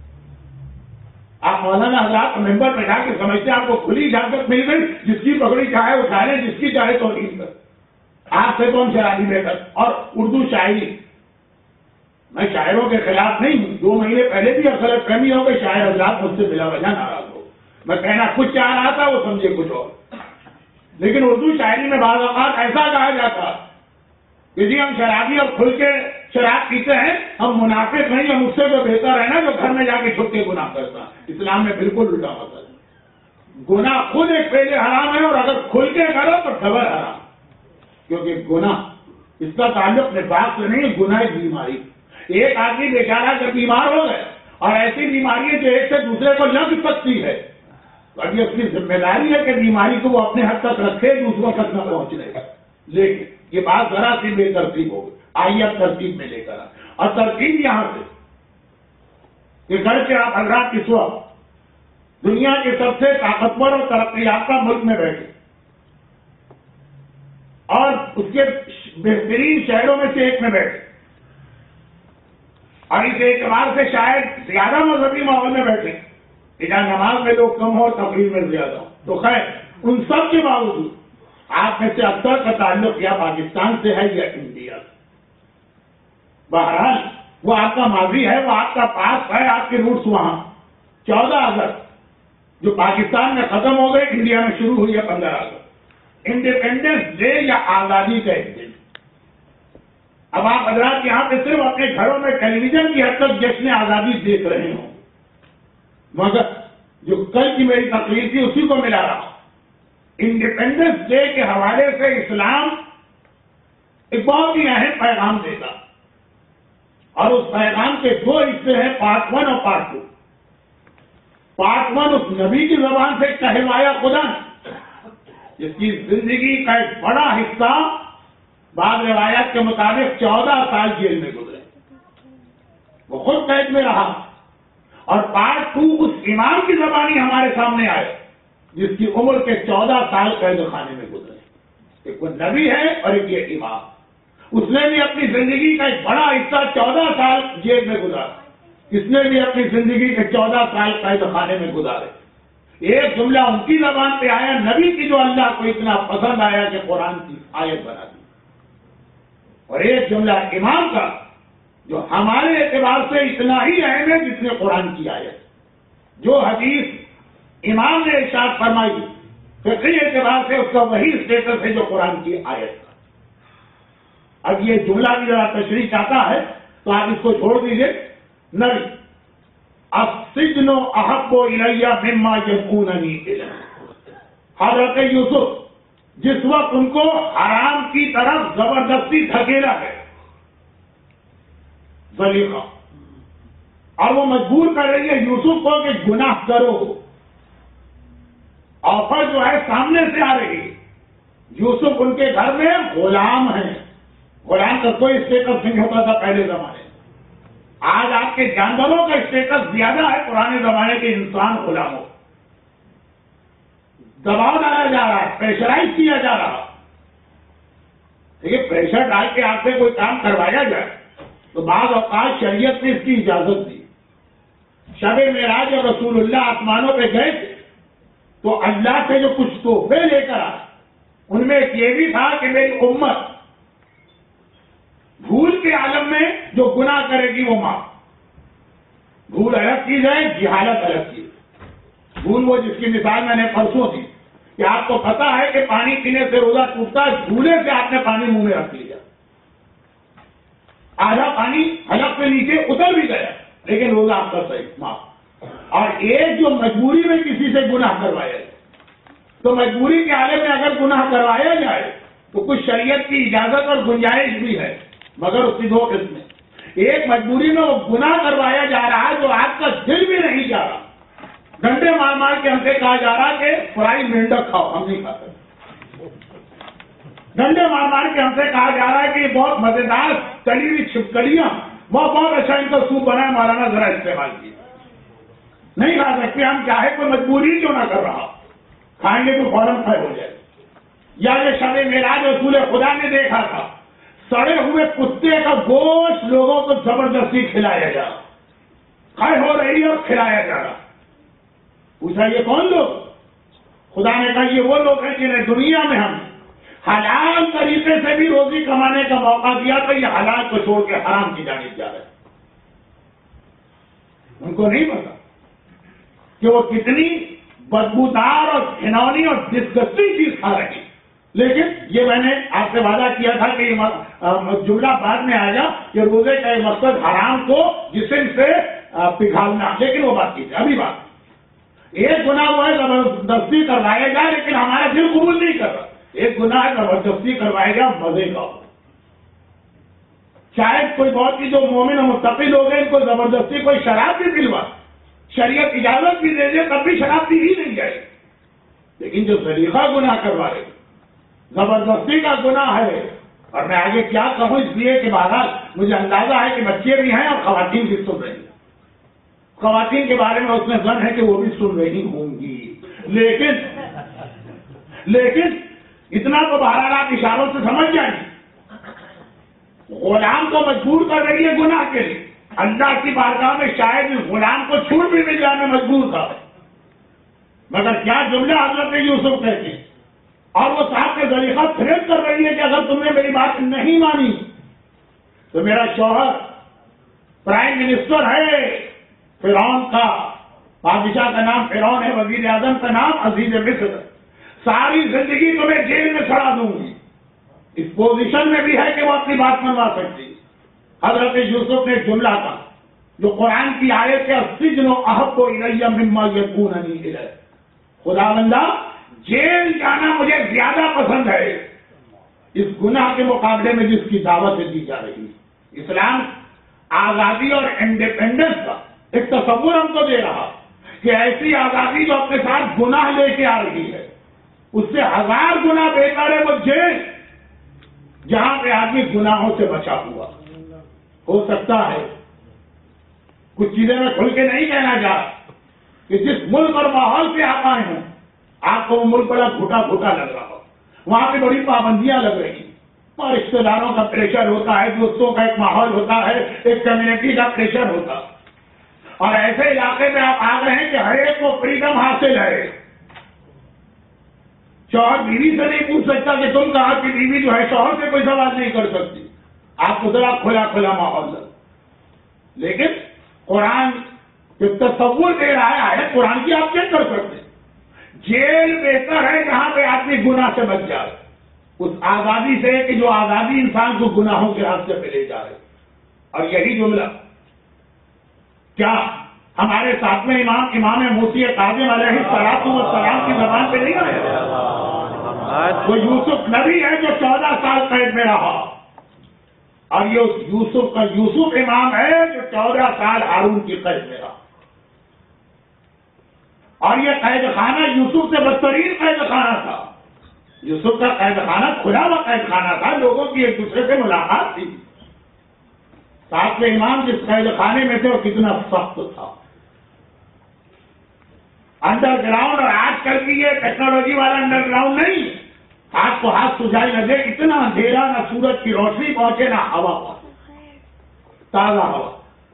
Speaker 1: آپ مولانا حضرات ممبر پہ جا کے سمجھتے آپ کو کھلی اجازت مل گئی، جس کی پکڑی چاہے اٹھا لیں، جس کی چاہے توہین کر. آپ سے تو ہم شرابی بہتر. اور اردو شاعری، میں شاعروں کے خلاف نہیں ہوں. 2 مہینے پہلے بھی غلط فہمی ہو گئی، شاعر حضرات مجھ سے بلا وجہ ناراض ہو. میں کہنا کچھ چاہ رہا تھا، وہ سمجھے کچھ اور. لیکن اردو شاعری میں بعض اوقات ایسا کہا جاتا کہ جی ہم شرابی اور کھل کے شراب پیتے ہیں، ہم منافق نہیں، ہم اس سے جو بہتر ہے نا جو گھر میں جا کے چھپ کے گناہ کرتا. اسلام میں بالکل الٹا مسئلہ ہے. گناہ خود ایک پہلے حرام ہے، اور اگر کھل کے کرو تو ڈبل حرام. کیونکہ گناہ اس کا تعلق نفاق سے نہیں، گناہ ایک بیماری. ایک آدمی بیچارہ جب بیمار ہو گئے، اور ایسی بیماری ہے جو ایک سے دوسرے کو لگ سکتی ہے، تو ابھی اس کی ذمہ داری ہے کہ بیماری کو وہ اپنے حد تک رکھے، دوسروں تک نہ پہنچنے گا. لیکن یہ بات ذرا سی بے ترتیب ہو گئی. آئیے اب ترتیب میں لے کر آئے. اور ترتیب یہاں سے کہ گھر کے آپ حضرات اس وقت دنیا کے سب سے طاقتور اور ترقی یافتہ ملک میں بیٹھے، اور اس کے بہترین شہروں میں سے ایک میں بیٹھے. اور اس اعتبار سے شاید زیادہ مذہبی ماحول میں بیٹھے کہ جہاں نماز میں لوگ کم ہو تقریر میں زیادہ ہو. تو خیر ان سب کے باوجود آپ میں سے اکثر کا تعلق یا پاکستان سے ہے یا انڈیا سے. بہرحال وہ آپ کا ماضی ہے، وہ آپ کا پاس ہے، آپ کے روٹس وہاں. 14 اگست جو پاکستان میں ختم ہو گئے، انڈیا میں شروع ہوئی ہے 15 اگست، انڈیپینڈنس ڈے یا آزادی کا ایک دن. اب آپ حضرات یہاں پہ صرف اپنے گھروں میں ٹیلی ویژن کی حد تک جشن آزادی دیکھ رہے ہوں، مگر جو کل کی میری تقریر تھی اسی کو ملا رہا. انڈیپینڈنس ڈے کے حوالے سے اسلام ایک بہت ہی اہم پیغام دیتا، اور اس پیغام کے 2 حصے ہیں، پارٹ 1 اور پارٹ 2. پارٹ 1 اس نبی کی زبان سے کہلوایا خدا جس کی زندگی کا ایک بڑا حصہ بعض روایات کے مطابق 14 سال جیل میں گزرے، وہ خود قید میں رہا. اور پارٹ 2 اس امام کی زبانی ہمارے سامنے آئے جس کی عمر کے 14 سال قید خانے میں گزرے. ایک وہ نبی ہے اور ایک یہ امام. اس نے بھی اپنی زندگی کا ایک بڑا حصہ 14 سال جیل میں گزارا، اس نے بھی اپنی زندگی کے 14 سال قید خانے میں گزارے. ایک جملہ ان کی زبان پہ آیا نبی کی جو اللہ کو اتنا پسند آیا کہ قرآن کی آیت بنا دی، اور ایک جملہ امام کا جو ہمارے اعتبار سے اتنا ہی اہم ہے جس نے قرآن کی آیت. جو حدیث امام نے ارشاد فرمائی فقہی اعتبار سے اس کا وہی اسٹیٹس ہے جو قرآن کی آیت کا. اب یہ جملہ بھی ذرا تشریح چاہتا ہے تو آپ اس کو چھوڑ دیجئے. نبی السجن احب الی مما یدعوننی الیہ. حضرت یوسف جس وقت ان کو حرام کی طرف زبردستی دھکیلا ہے زلیخا، اور وہ مجبور کر رہی ہے یوسف کو کہ گناہ کرو، آفر جو ہے سامنے سے آ رہی ہے. یوسف ان کے گھر میں غلام ہیں. غلام کا کوئی اسٹیٹس نہیں ہوتا تھا پہلے زمانے میں. آج آپ کے جانوروں کا اسٹیٹس زیادہ ہے پرانے زمانے کے انسان غلاموں. دباؤ ڈالا جا رہا ہے، پریشرائز کیا جا رہا. دیکھیے پریشر ڈال کے آپ سے کوئی کام کروایا جائے تو بعض اوقات شریعت نے اس کی اجازت دی. شب معراج اور رسول اللہ آسمانوں پہ گئے تھے تو اللہ سے جو کچھ تحفے لے کر آئے ان میں ایک یہ بھی تھا کہ میری امت بھول کے عالم میں جو گناہ کرے گی وہ معاف. بھول الگ چیز ہے، جہالت الگ چیز. بھول وہ جس کی مثال میں نے پرسوں دی کہ آپ کو پتا ہے کہ پانی پینے سے روزہ ٹوٹتا ہے، بھولے سے آپ نے پانی منہ میں رکھ لیا، آدھا پانی حلق سے نیچے اتر بھی گیا لیکن روزہ آپ کا صحیح معاف. اور ایک جو مجبوری میں کسی سے گناہ کروایا جائے تو مجبوری کے عالم میں اگر گناہ کروایا جائے تو کچھ شریعت کی اجازت اور گنجائش بھی ہے، مگر اس کی 2 قسمیں. ایک مجبوری میں وہ گناہ کروایا جا رہا ہے جو آپ کا دل بھی نہیں جا رہا. ڈنڈے مار مار کے ہم سے کہا جا رہا کہ فرائی مینڈک کھاؤ، ہم نہیں کھاتے. ڈنڈے مار مار کے ہم سے کہا جا رہا ہے کہ یہ بہت مزیدار تلی ہوئی چھپکلیاں، وہ بہت اچھا ان کا سوپ بنا ہے، مولانا ذرا استعمال کیے. نہیں کھا سکتے ہم، چاہے کوئی مجبوری کیوں نہ کر رہا، کھائیں گے تو فوراً فائر ہو جائے. یا یہ شب معراج رسول خدا نے دیکھا تھا سڑے ہوئے کتے کا گوشت لوگوں کو زبردستی کھلایا جا رہا، کھائے ہو رہی ہے اور کھلایا جا رہا. پوچھا یہ کون لوگ؟ خدا نے کہا یہ وہ لوگ ہیں جنہیں دنیا میں ہم حلال طریقے سے بھی روزی کمانے کا موقع دیا تھا، یہ حلال کو چھوڑ کے حرام کی جانب جا رہے. ان کو نہیں پتا کہ وہ کتنی بدبودار اور گھناؤنی اور ڈسگسٹنگ چیز کھا رہی. لیکن یہ میں نے آپ سے وعدہ کیا تھا کہ یہ جملہ بعد میں آ جا کہ روزے کا مقصد حرام کو جسم سے پگھالنا، لیکن وہ بات کی ابھی بات. ایک گناہ وہ ہے زبردستی کروایا جائے لیکن ہمارا دل قبول نہیں کر رہا. ایک گناہ ہے زبردستی کروایا گیا مزے کا. شاید کوئی بہت ہی جو مومن اور متقی لوگ ہیں ان کو زبردستی کوئی شراب بھی پلوا، شریعت اجازت بھی دے دے تب بھی شراب پی ہی نہیں جائے. لیکن جو سلیقہ گناہ کروا رہے زبردستی کا گناہ ہے. اور میں آگے کیا کہوں اس لیے کہ بہرحال مجھے اندازہ ہے کہ بچے بھی ہیں اور خواتین بھی سن رہی ہیں. خواتین کے بارے میں اس میں ظن ہے کہ وہ بھی سن رہی ہوں گی. لیکن اتنا تو بہرحال آپ اشاروں سے سمجھ جائیں. غلام کو مجبور کر رہی ہے گناہ کے لیے، اللہ کی بارگاہ میں شاید اس غلام کو چھوٹ بھی مل جانے مجبور تھا، مگر کیا جملہ حضرت یوسف کہتے ہیں، اور وہ صاحب کے ذریعہ تھریٹ کر رہی ہے کہ اگر تم نے میری بات نہیں مانی تو میرا شوہر پرائم منسٹر ہے فرعون کا، بادشاہ کا نام فرعون ہے، وزیر اعظم کا نام عزیز مصر، ساری زندگی تمہیں جیل میں سڑا دوں گی۔ اس پوزیشن میں بھی ہے کہ وہ اپنی بات منوا سکتی۔ حضرت یوسف نے جملہ کہا جو قرآن کی آیت ہے، السجن احب الی مما یدعوننی الیہ، خدا بندہ جیل جانا مجھے زیادہ پسند ہے اس گناہ کے مقابلے میں جس کی دعوت دی جا رہی ہے۔ اسلام آزادی اور انڈیپینڈنس کا ایک تصور ہم کو دے رہا کہ ایسی آزادی جو اپنے ساتھ گناہ لے کے آ رہی ہے، اس سے 1000 گنا بہتر ہے وہ جیل جہاں پہ آدمی گناہوں سے بچا ہوا۔ ہو سکتا ہے کچھ چیزیں میں کھل کے نہیں کہنا چاہتا کہ جس ملک اور ماحول سے آپ آئے ہیں آپ کو وہ ملک بڑا گھٹا گھٹا لگ رہا ہو، وہاں پہ بڑی پابندیاں لگ رہی ہیں، اور رشتے داروں کا پریشر ہوتا ہے، دوستوں کا ایک ماحول ہوتا ہے، ایک کمیونٹی کا پریشر ہوتا ہے، اور ایسے علاقے میں آپ آ گئے ہیں کہ ہر ایک کو فریڈم حاصل ہے۔ شوہر بیوی سے نہیں پوچھ سکتا کہ تم کہاں کی بیوی جو ہے شوہر سے کوئی سوال نہیں کر سکتی، آپ کو ذرا کھلا کھلا ماحول ہے۔ لیکن قرآن جو تصور دے رہا ہے قرآن کی آپ کیا کر سکتے؟ جیل بہتر ہے جہاں پہ آدمی گناہ سے بچ جائے، اس آزادی سے کہ جو آزادی انسان کو گناہوں کے راستے پہ لے جائے۔ اور یہی جملہ کیا ہمارے ساتھ میں امام موسی کاظم علیہ السلام کی زبان پہ نہیں آیا؟ وہ یوسف نبی ہے جو 14 سال قید میں رہا، اور یہ یوسف امام ہے جو 14 سال ہارون کی قید میں رہا، اور یہ قید خانہ یوسف سے بدترین قید خانہ تھا۔ یوسف کا قید خانہ کھلا ہوا قید خانہ تھا، لوگوں کی ایک دوسرے سے ملاقات تھی۔ ساتھ میں امام جس قید خانے میں تھے وہ کتنا سخت تھا، انڈر گراؤنڈ، اور آج کل کی یہ ٹیکنالوجی والا انڈر گراؤنڈ نہیں، ہاتھ کو ہاتھ سجائی لگے، اتنا اندھیرا، نہ سورج کی روشنی پہنچے نہ ہوا پہنچے، تازہ ہوا،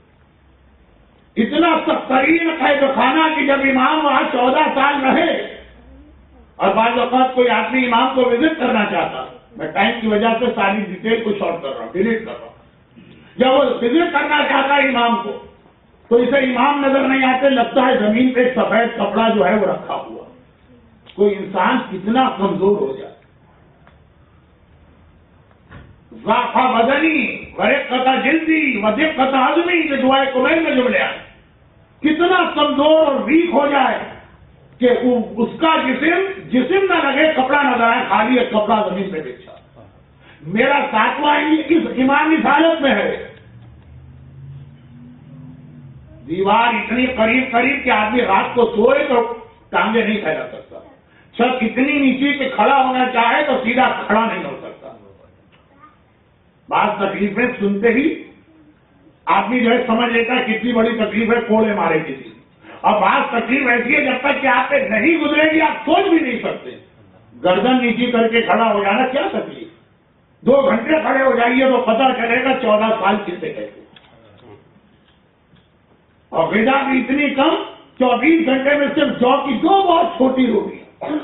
Speaker 1: اتنا سخت ترین قید خانہ کہ جب امام وہاں 14 سال رہے، اور بعض اوقات کوئی آدمی امام کو وزٹ کرنا چاہتا، میں ٹائم کی وجہ سے ساری ڈیٹیل کو شارٹ کر رہا ہوں، ڈیلیٹ کر رہا ہوں، جب وہ وزٹ کرنا چاہتا ہے امام کو تو اسے امام نظر نہیں آتے، لگتا ہے زمین پہ ایک سفید کپڑا جو ہے وہ رکھا ہوا۔ کوئی انسان کتنا کمزور ہو جائے، ضعف بدنی ورقت جلدی ودقت عظمی، جو دعائے کمیل میں جملے آئے، کتنا کمزور اور ویک ہو جائے کہ اس کا جسم نہ لگے، کپڑا نظر آئے، خالی ایک کپڑا زمین پہ بچھا۔ میرا 7واں ایمان اس حالت میں ہے، دیوار اتنی قریب کہ آدمی رات کو سوئے تو ٹانگیں نہیں پھیلا سکتا، چھت اتنی نیچی کہ کھڑا ہونا چاہے تو سیدھا کھڑا نہیں ہو سکتا۔ بعض تکلیفیں سنتے ہی آدمی جو ہے سمجھ لیتا ہے کتنی بڑی تکلیف ہے، کوڑے مارے کسی، اور بعض تکلیف ایسی ہے جب تک کہ آپ پہ نہیں گزرے گی آپ سوچ بھی نہیں سکتے۔ گردن نیچی کر کے کھڑا ہو جانا کیا تکلیف، 2 گھنٹے کھڑے ہو جائیے تو پتہ چلے گا 14 سال کسے کہتے ہیں۔ اور غذا بھی اتنی کم، 24 گھنٹے میں صرف جو کی 2 بہت چھوٹی روٹی۔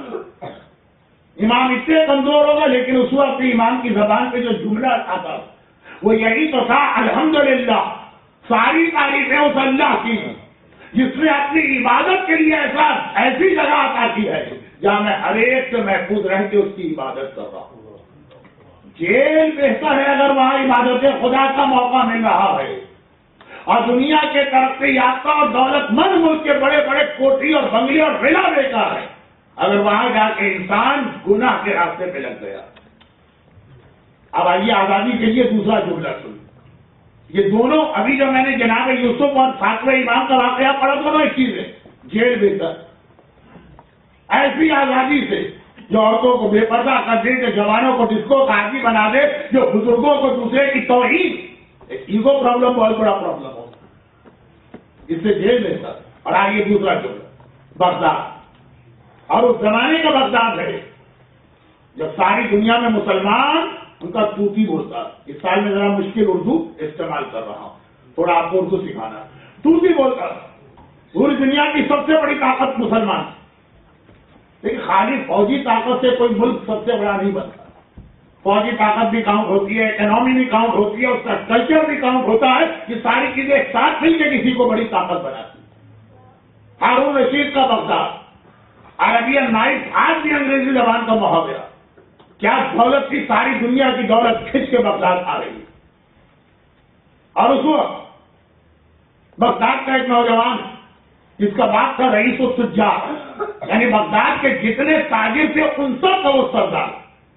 Speaker 1: امام اتنے کمزور ہوگا لیکن اس وقت امام کی زبان پہ جو جملہ آتا وہ یہی تو تھا، الحمدللہ، ساری تعریفیں اس اللہ کی جس نے اپنی عبادت کے لیے ایسی جگہ عطا کی ہے جہاں میں ہر ایک سے محفوظ رہ کے اس کی عبادت کر رہا ہوں۔ جیل بہتر ہے اگر وہاں عبادت خدا کا موقع مل رہا ہے، اور دنیا کے ترقی یافتہ اور دولت مند ملک کے بڑے بڑے کوٹھی اور بنگلے اور ولا بیکار ہے اگر وہاں جا کے انسان گناہ کے راستے پہ لگ گیا۔ اب آئیے آزادی کے لیے دوسرا جملہ سن، یہ دونوں ابھی جو میں نے جناب یوسف اور 7ویں امام کا واقعہ پڑھا، دونوں ایک چیز ہے، جیل بہتر۔ ایسی آزادی سے جو عورتوں کو بے پردہ کر دے، جو جوانوں کو ڈسکو کا عادی بنا دے، جو بزرگوں کو دوسرے کی توہین، ایگو پرابلم بہت بڑا پرابلم ہو، اس سے جیل بہتر۔ اور آئیے دوسرا جملہ، بغداد، اور اس زمانے کا بغداد ہے جب ساری دنیا میں مسلمان ان کا توتی بولتا۔ اس سال میں ذرا مشکل اردو استعمال کر رہا ہوں، تھوڑا آپ کو اردو سکھانا. طوسی بولتا پوری دنیا کی سب سے بڑی طاقت مسلمان. لیکن خالی فوجی طاقت سے کوئی ملک سب سے بڑا نہیں بنتا. فوجی طاقت بھی کاؤنٹ ہوتی ہے, اکنامی بھی کاؤنٹ ہوتی ہے, اس کا کلچر بھی کاؤنٹ ہوتا ہے. یہ ساری چیزیں ایک ساتھ مل کے کسی کو بڑی طاقت بناتی. ہارون رشید کا بغداد, عربین نائٹ آج بھی انگریزی زبان کا محاورہ. کیا دولت کی, ساری دنیا کی دولت کھینچ کے بغداد آ رہی ہے. اور اس وقت بغداد کا ایک نوجوان جس کا باپ تھا رئیس التجار, یعنی بغداد کے جتنے تاجر تھے ان سب کا وہ سردار.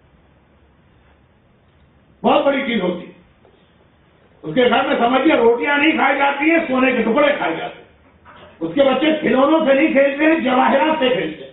Speaker 1: بہت بڑی چیز ہوتی ہے. اس کے گھر میں سمجھیے روٹیاں نہیں کھائی جاتی ہیں, سونے کے ٹکڑے کھائے جاتے ہیں. اس کے بچے کھلونوں سے نہیں کھیلتے ہیں, جواہرات سے کھیلتے ہیں.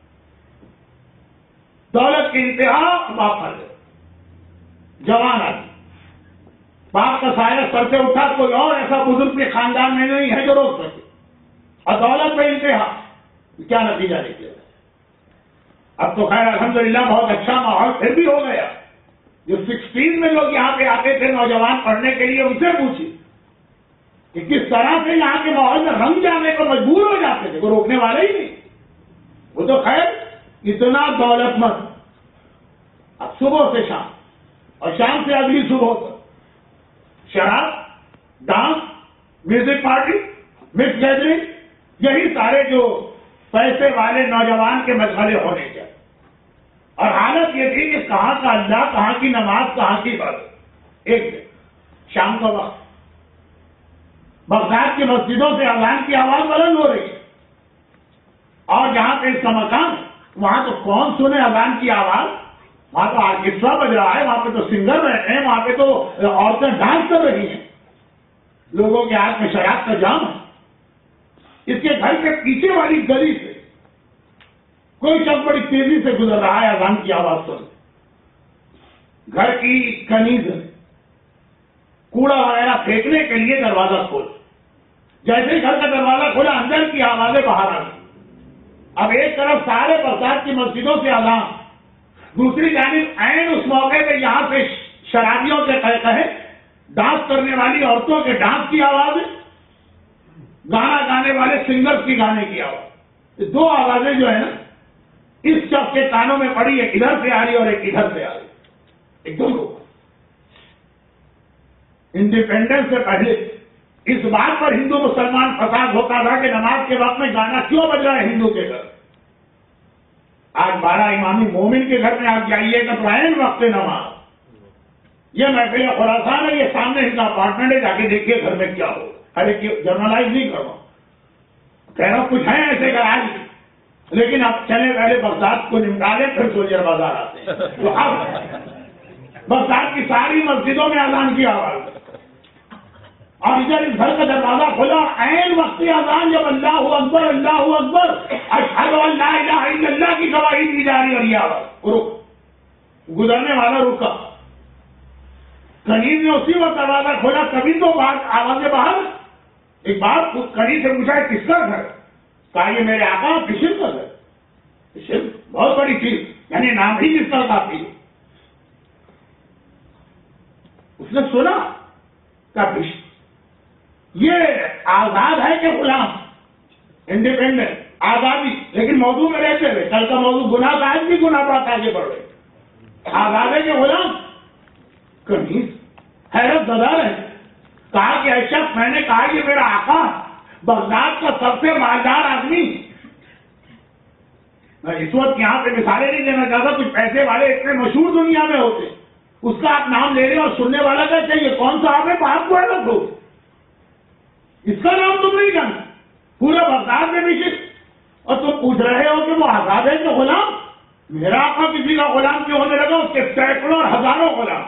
Speaker 1: دولت کی انتہا باپ پر ہے. جوان آدمی, باپ کا سایہ سر سے اٹھا, کوئی اور ایسا بزرگ کے خاندان میں نہیں ہے جو روک سکے. اور دولت پہ انتہا, کیا نتیجہ نکلے. اب تو خیر الحمدللہ بہت اچھا ماحول پھر بھی ہو گیا. جو 16 میں لوگ یہاں پہ آتے تھے نوجوان پڑھنے کے لیے, ان سے پوچھیے کہ کس طرح سے یہاں کے ماحول میں رنگ جانے کو مجبور ہو جاتے تھے. وہ روکنے والے ہی نہیں. وہ تو خیر اتنا دولت مند, اب صبح سے شام اور شام سے اگلی صبح تک شراب, dance, music party, mix gathering, یہی سارے جو پیسے والے نوجوان کے مسئلے ہونے چاہیے. اور حالت یہ تھی کہ کہاں کا اللہ, کہاں کی نماز, کہاں کی بات. ایک دن شام کا وقت بغداد کی مسجدوں سے اذان کی آواز بلند ہو رہی ہے, اور جہاں پہ اس کا مقام وہاں تو کون سنے اذان کی آواز. وہاں تو آرکیسٹرا بج رہا ہے, وہاں پہ تو سنگر بیٹھے ہیں, وہاں پہ تو عورتیں ڈانس کر رہی ہیں, لوگوں کے ہاتھ میں شراب کا جام ہے. اس کے گھر کے پیچھے والی گلی سے کوئی شخص بڑی تیزی سے گزر رہا ہے اذان کی آواز سن. گھر کی کنیز نے کوڑا وغیرہ پھینکنے کے لیے دروازہ کھولا. جیسے ہی گھر کا دروازہ کھولا اندر کی آوازیں باہر آ گئی. اب ایک طرف سارے بغداد کی مسجدوں سے اذان, دوسری جانب عین اس موقع پہ یہاں سے شرابیوں کے کہے, ڈانس کرنے والی عورتوں کے ڈانس کی آوازیں, گانا گانے والے سنگرز کی گانے کی آواز. یہ دو آوازیں جو ہے نا اس شخص کے کانوں میں پڑی, ایک ادھر سے آ رہی اور ایک ادھر سے آ رہی. ایک دم کو انڈیپینڈنس سے پہلے اس بات پر ہندو مسلمان فساد ہوتا تھا کہ نماز کے وقت میں گانا کیوں بج رہا ہے ہندو کے گھر. آج 12 امامی مومن کے گھر میں آپ جائیے گا تو عین وقت نماز. یہ محفل خراسان ہے, یہ سامنے ان کا اپارٹمنٹ ہے, جا کے دیکھیے گھر میں کیا ہو. ہر ایک جرنلائز نہیں کر رہا ہوں, کہہ رہا ہوں کچھ ہیں ایسے گراج, لیکن اب چلے پہلے بغداد کو نمٹالے پھر سولجر بازار آتے ہیں. تو اب بغداد کی ساری مسجدوں میں اذان کی آواز, اور ادھر اس گھر کا دروازہ کھولا, عین وقتی اذان جب اللہ اکبر اللہ اکبر اشہد ان لا الہ الا اللہ کی گواہی دی جا رہی, اور یہ آواز رک, گزرنے والا رکا. کنیز نے اسی وقت دروازہ کھولا, کبھی تو آوازیں باہر. ایک بات کنیز سے پوچھا کس کا گھر, کہا یہ میرے آقا بشر کا گھر. بشر بہت بڑی چیز, یعنی نام ہی جس کا کافی ہے. اس نے سنا کہ بشر یہ آزاد ہے کہ غلام, انڈیپینڈنٹ, آزادی, لیکن موضوع میں رہتے ہوئے. کل کا موضوع گناہ کا, آج بھی گناہ بات آگے بڑھ رہے. آزاد ہے کہ غلام. کنیز حیرت زدہ ہے, کہا کہ اے شخص, میں نے کہا یہ میرا آقا بغداد کا سب سے مالدار آدمی. میں اس وقت یہاں پہ مثالیں نہیں دینا چاہتا, کچھ پیسے والے اتنے مشہور دنیا میں ہوتے, اس کا آپ نام لے رہے اور سننے والا کا چاہیے کون سا آپ ہے, بات کو الگ ہو, اس کا نام تم نہیں جانتے. پورے بغداد میں بھی اور تم پوچھ رہے ہو کہ وہ آزاد ہے کہ غلام. میرا آقا کسی کا غلام کیوں ہونے لگا, اس کے سینکڑوں اور ہزاروں غلام.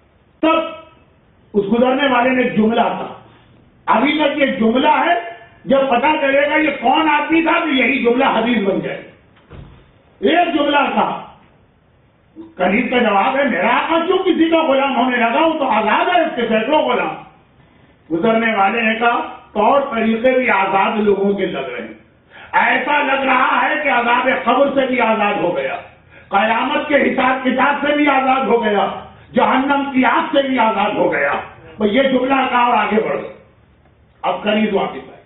Speaker 1: تب اس گزرنے والے نے ایک جملہ تھا, ابھی تک یہ جملہ ہے, جب پتا چلے گا یہ کون آدمی تھا تو یہی جملہ حدیث بن جائے. ایک جملہ تھا, کنیز کا جواب ہے میرا آقا کیوں کسی کا غلام ہونے لگا, وہ تو آزاد ہے, اس کے سینکڑوں غلام. گزرنے والے نے کہا طور طریقے بھی آزاد لوگوں کے لگ رہے ہیں. ایسا لگ رہا ہے کہ عذاب قبر سے بھی آزاد ہو گیا, قیامت کے حساب کتاب سے بھی آزاد ہو گیا, جہنم کی آگ سے بھی آزاد ہو گیا. یہ جملہ کہا اور آگے بڑھو. اب کنیز واپس آئے.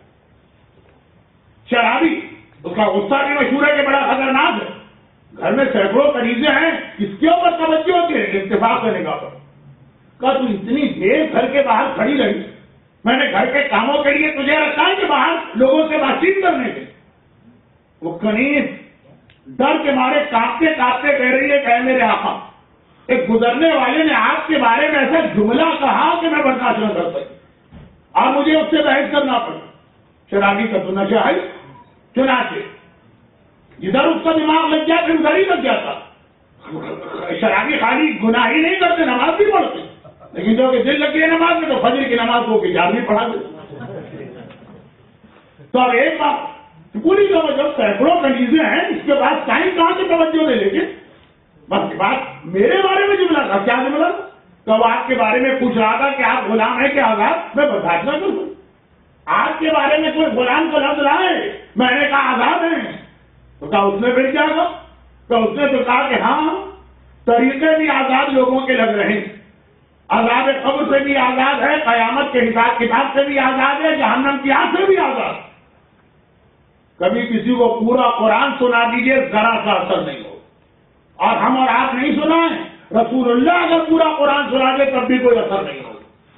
Speaker 1: شرابی اس کا غصہ بھی مشہور ہے کہ بڑا خطرناک ہے. گھر میں سینکڑوں کنیزیں ہیں, اس کے اوپر توجہ ہوتی ہے اتفاق سے نگاہ پر. کہا تو اتنی دیر گھر کے باہر کھڑی رہی, میں نے گھر کے کاموں کے لیے تجھے رکھا ہے کہ باہر لوگوں سے بات چیت کرنے کے. وہ کنیز ڈر کے مارے کانپتے کانپتے کہہ رہی ہے کہ اے میرے آقا, ایک گزرنے والے نے آپ کے بارے میں ایسا جملہ کہا کہ میں برداشت نہ کر سکی, اور مجھے اس سے بحث کرنا پڑا. شرابی کا تو نشہ ہے, چنانچہ جدھر اس کا دماغ لگ گیا پھر ادھر ہی لگ جاتا. شرابی خالی گناہ ہی نہیں کرتے, نماز بھی پڑھتے, لیکن جو کہ دل لگ گئی نماز میں تو فجر کی نماز کو جار بھی پڑھا دے. تو اب ایک بات پوری توجہ, سینکڑوں کنیزیں ہیں, اس کے بعد ٹائم کہاں سے توجہ دے لے کے. بس بات میرے بارے میں جملہ تھا, کیا جملہ تھا؟ تو آپ کے بارے میں پوچھ رہا تھا کہ آپ غلام ہیں کہ آزاد, میں برداشت نہ کروں. آپ کے بارے میں کوئی غلام کا لفظ لائے, میں نے کہا آزاد ہیں. تو کہا اس نے پھر کیا کہا؟ تو اس نے تو کہا کہ ہاں طریقے بھی آزاد لوگوں کے لگ رہے ہیں, عذاب قبر سے بھی آزاد ہے, قیامت کے حساب کتاب سے بھی آزاد ہے, جہنم کی آگ سے بھی آزاد. کبھی کسی کو پورا قرآن سنا دیجئے, ذرا سا اثر نہیں ہو. اور ہم اور آپ نہیں سنائیں, رسول اللہ اگر پورا قرآن سنا دے تب بھی کوئی اثر نہیں ہو.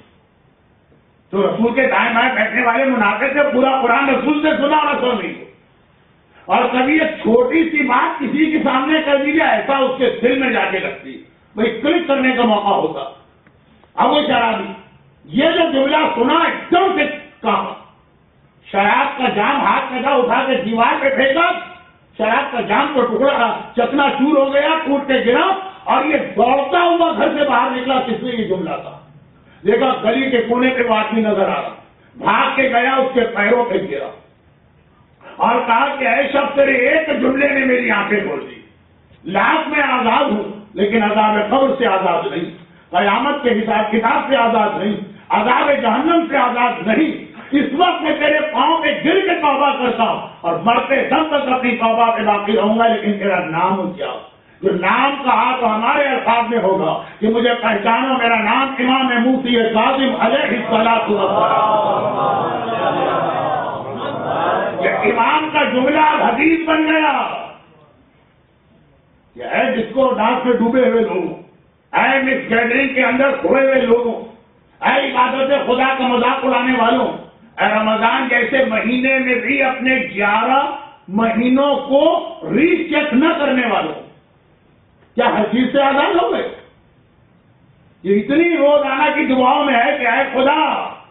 Speaker 1: تو رسول کے دائیں بائیں بیٹھنے والے منافق سے پورا قرآن رسول سے سنا اور اثر نہیں ہو. اور کبھی ایک چھوٹی سی بات کسی کے سامنے کر دیجیے, ایسا اس کے دل میں جا کے لگتی, بھائی کلک کرنے کا موقع ہوتا. اب وہ شرابی یہ جو جملہ سنا ایک دم سے کہا, شراب کا جام ہاتھ میں تھا, اٹھا کے دیوار پہ پھینکا, شراب کا جام کو ٹکڑا چکنا چور ہو گیا, ٹوٹ کے گرا, اور یہ دوڑتا ہوا گھر سے باہر نکلا. کس نے یہ جملہ تھا؟ دیکھا گلی کے کونے پہ وہ آدمی نظر آ رہا, بھاگ کے گیا, اس کے پیروں پہ گرا اور کہا کہ اے شخص تیرے ایک جملے نے میری آنکھیں کھول دی. لاکھ میں آزاد ہوں لیکن عذاب قبر سے آزاد نہیں, قیامت کے حساب کتاب سے آزاد نہیں, عذاب جہنم سے آزاد نہیں. اس وقت میں تیرے پاؤں پہ گر کے توبہ کرتا ہوں اور مرتے دم تک اپنی توبہ پہ باقی رہوں گا. لیکن تیرا نام کیا؟ جو نام کہا تو ہمارے الفاظ میں ہوگا کہ مجھے پہچانو, میرا نام امام مفتی کاظم علیہ الصلوۃ والسلام. یہ امام کا جملہ حدیث بن گیا. یہ ہے جس کو ڈانس میں ڈوبے ہوئے لوگوں, اے مس گیدرنگ کے اندر کھوئے ہوئے لوگوں, اے عبادت خدا کا مذاق اڑانے والوں, اے رمضان جیسے مہینے میں بھی اپنے 11 مہینوں کو ری چیک نہ کرنے والوں, کیا ہر چیز سے آزاد ہو گئے؟ یہ اتنی روزانہ کی دعاؤں میں ہے کہ اے خدا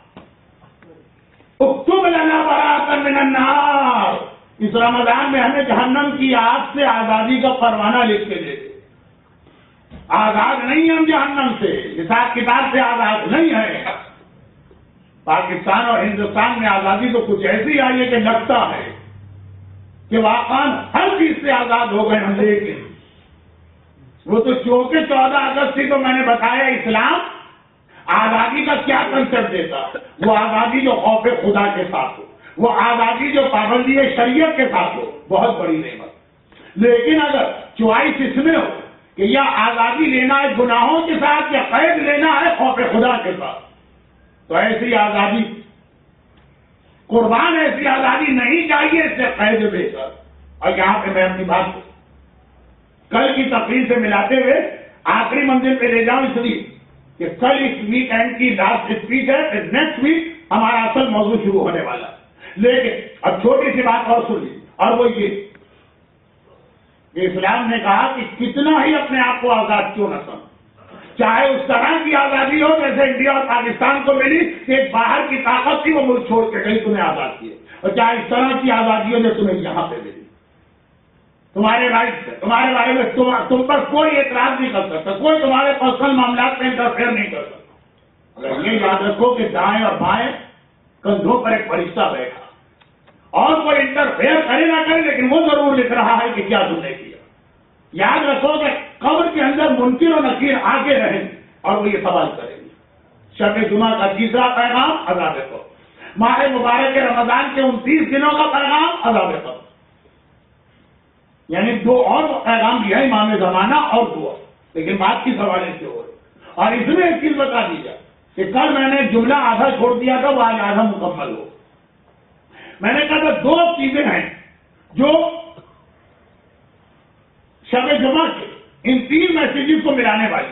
Speaker 1: اکتب لنا براءۃ من النار, اس رمضان میں ہمیں جہنم کی آگ سے آزادی کا پروانہ لکھ کے دے دے. آزاد نہیں ہم جہنم سے, حساب کتاب سے آزاد نہیں ہے. پاکستان اور ہندوستان میں آزادی تو کچھ ایسی آئی ہے کہ لگتا ہے کہ واقعاً ہر چیز سے آزاد ہو گئے ہم. لیکن وہ تو چونکہ 14 اگست تھی تو میں نے بتایا اسلام آزادی کا کیا کنسپٹ دیتا. وہ آزادی جو خوف خدا کے ساتھ ہو, وہ آزادی جو پابندی شریعت کے ساتھ ہو, بہت بڑی نعمت. لیکن اگر چوائس اس میں ہو کہ یا آزادی لینا ہے گناہوں کے ساتھ یا قید لینا ہے خوف خدا کے ساتھ, تو ایسی آزادی قربان, ایسی آزادی نہیں چاہیے, اس سے قید بہتر. اور یہاں پہ میں اپنی بات کو کل کی تقریر سے ملاتے ہوئے آخری منزل پہ لے جاؤں, اس لیے کہ کل اس ویک اینڈ کی لاسٹ اسپیچ ہے, نیکسٹ ویک ہمارا اصل موضوع شروع ہونے والا ہے. لیکن اب چھوٹی سی بات اور سن لی, اور وہ یہ کہ اسلام نے کہا کہ کتنا ہی اپنے آپ کو آزاد کیوں نہ سمجھ, چاہے اس طرح کی آزادی ہو جیسے انڈیا اور پاکستان کو ملی کہ ایک باہر کی طاقت تھی وہ ملک چھوڑ کے گئی, تمہیں آزاد کیے, اور چاہے اس طرح کی آزادی ہو جو تمہیں یہاں پہ ملی. تمہارے رائٹ ہے, تمہارے بارے میں تم پر کوئی اعتراض نہیں کر سکتا, کوئی تمہارے پرسنل معاملات میں انٹرفیئر نہیں کر سکتا. اگر یہ یاد رکھو کہ دائیں اور بائیں کندھوں پر ایک فرشتہ بیٹھا, اور کوئی انٹرفیئر کرے نہ کرے لیکن وہ ضرور لکھ رہا ہے کہ کیا تم نے کیا. یاد رکھو کہ قبر کے اندر منکر و نکیر آگے رہیں اور وہ یہ سوال کریں گے. شب جمعہ کا تیسرا پیغام عذاب قبر, ماہ مبارک رمضان کے 29 دنوں کا پیغام عذاب قبر, یعنی 2 اور پیغام دیا امام زمانہ اور 2, لیکن بات کی سوالے سے ہو رہی. اور اس میں ایک چیز بتا دی جائے کہ کل میں نے جملہ آدھا چھوڑ دیا تھا، وہ آج آدھا مکمل ہو. میں نے کہا تھا 2 چیزیں ہیں جو شب جمعہ کے ان 3 میسیجز کو ملانے والی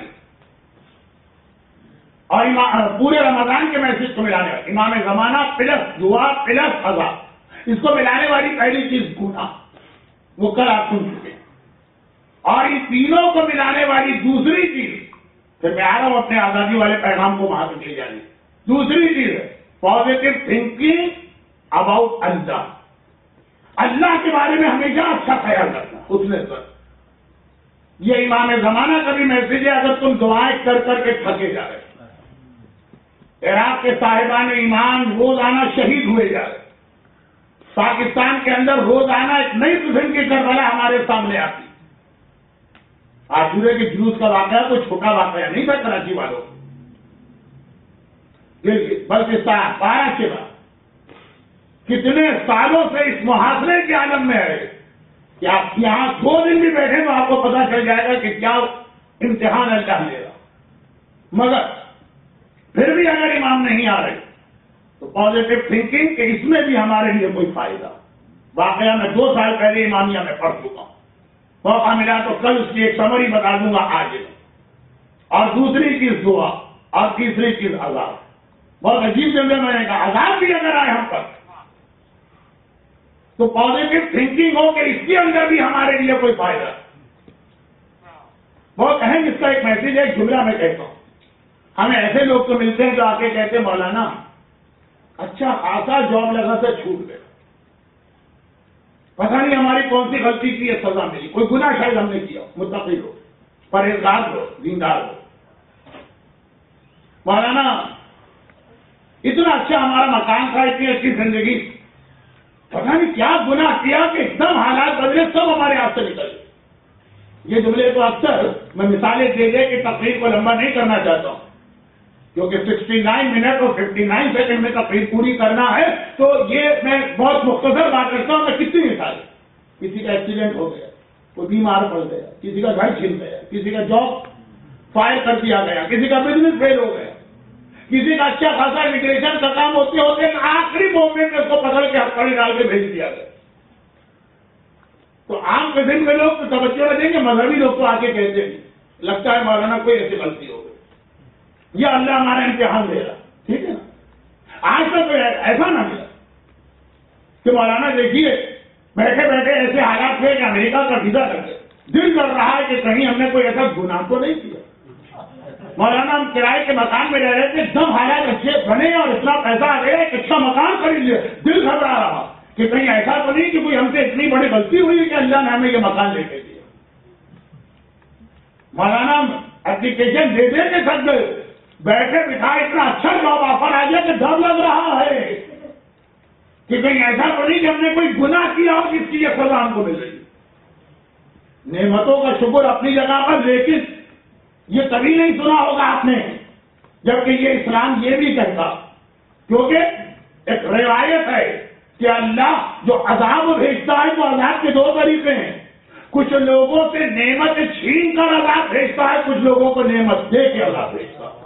Speaker 1: اور پورے رمضان کے میسج کو ملانے والی، امام زمانہ پلس دعا پلس عذاب، اس کو ملانے والی پہلی چیز گناہ، وہ کل آپ سن چکے. اور ان تینوں کو ملانے والی دوسری چیز، پھر میں آ رہا ہوں اپنے آزادی والے پیغام کو وہاں سے لے جانے. دوسری چیز ہے پازیٹو تھنکنگ اباؤٹ اللہ. اللہ کے بارے میں ہمیشہ اچھا خیال رکھنا. اس نے سر یہ امام زمانہ کا بھی میسج ہے، اگر تم دعائیں کر کر کے تھکے جا رہے، عراق کے صاحبان ایمان روزانہ شہید ہوئے جا رہے، پاکستان کے اندر روزانہ ایک نئی قسم کی کربلا ہمارے سامنے آتی. عاشورے کے جلوس کا واقعہ کوئی چھوٹا واقعہ نہیں تھا کراچی والوں، بلکستان 12 کے بعد کتنے سالوں سے اس محاصرے کے عالم میں ہے کہ آپ یہاں 2 دن بھی بیٹھے تو آپ کو پتا چل جائے گا کہ کیا امتحان اللہ لے گا. مگر پھر بھی اگر امام نہیں آ رہے تو پازیٹو تھنکنگ کہ اس میں بھی ہمارے لیے کوئی فائدہ. واقعہ میں 2 سال پہلے امامیہ میں پڑھ چکا ہوں، موقع ملا تو کل اس کی ایک سمری بتا دوں گا آج. اور دوسری چیز دعا، اور تیسری چیز عذاب. بہت عجیب جملے میں نے کہا عذاب بھی اگر آئے ہم پر تو پازیٹو تھنکنگ ہو کہ اس کے اندر بھی ہمارے لیے کوئی فائدہ. بہت اہم اس کا ایک میسج ہے، ایک جملہ میں کہتا ہوں. ہمیں ایسے لوگ تو ملتے ہیں جو آ کے کہتے ہیں مولانا اچھا خاصا جاب لگا سے چھوٹ گئے، پتہ نہیں ہماری کون سی غلطی کی ہے سزا ملی، کوئی گناہ شاید ہم نے کیا، متقی ہو، پرہیزگار ہو، دیندار ہو. مولانا اتنا اچھا ہمارا مکان تھا، اتنی اچھی زندگی، پتہ نہیں کیا گناہ کیا کہ ایک دم حالات بدلے، سب ہمارے ہاتھ سے نکل گئے. یہ جملے تو اکثر میں مثالیں دے دے کہ تقریر کو لمبا نہیں کرنا چاہتا ہوں، کیونکہ 69 منٹ اور 59 سیکنڈ میں تقریر پوری کرنا ہے، تو یہ میں بہت مختصر بات کرتا ہوں. میں کتنی مثالیں، کسی کا ایکسیڈنٹ ہو گیا، کوئی بیمار پڑ گیا، کسی کا گھر چھن گیا، کسی کا جاب فائر کر دیا گیا، کسی کا بزنس فیل ہو گیا، کسی کا اچھا خاصا امیگریشن کا کام ہوتے ہوتے آخری مومنٹ میں اس کو پکڑ کے ہتھکڑی ڈال کے بھیج دیا گیا. تو عام قسم کے لوگ تو توجہ نہ دیں گے، مذہبی لوگ تو آ کے کہتے ہیں لگتا ہے مولانا کوئی ایسی غلطی ہو گئی، یہ اللہ ہمارا امتحان دے رہا. ٹھیک ہے نا، آج تک ایسا نہ ملا کہ مولانا دیکھیے بیٹھے بیٹھے ایسے حالات ہوئے کہ امریکہ کا ویزا لگ گیا، دل کر رہا ہے کہ کہیں ہم نے کوئی ایسا گناہ تو نہیں کیا. مولانا ہم کرائے کے مکان میں رہ رہے تھے، ایک دم حالات اچھے بنے اور اتنا پیسہ آ گیا ایک اچھا مکان خرید لیا، دل گھبرا رہا کہ کہیں ایسا تو نہیں کہ کوئی ہم سے اتنی بڑی غلطی ہوئی کہ اللہ نے ہمیں یہ مکان لے کے دیا. مولانا اپلیکیشن دے دے کے سب گئے، بیٹھے بٹھائے اتنا اچھا جاب آفر آ گیا کہ ڈر لگ رہا ہے کہ کہیں ایسا تو نہیں کہ ہم نے کوئی گناہ کیا ہو جس کی یہ سزا ہم کو مل رہی. نعمتوں کا شکر اپنی جگہ پر، لیکن یہ کبھی نہیں سنا ہوگا آپ نے جبکہ یہ اسلام یہ بھی کہتا، کیونکہ ایک روایت ہے کہ اللہ جو عذاب بھیجتا ہے تو عذاب کے 2 طریقے ہیں، کچھ لوگوں سے نعمت چھین کر عذاب بھیجتا ہے، کچھ لوگوں کو نعمت دے کے عذاب بھیجتا ہے.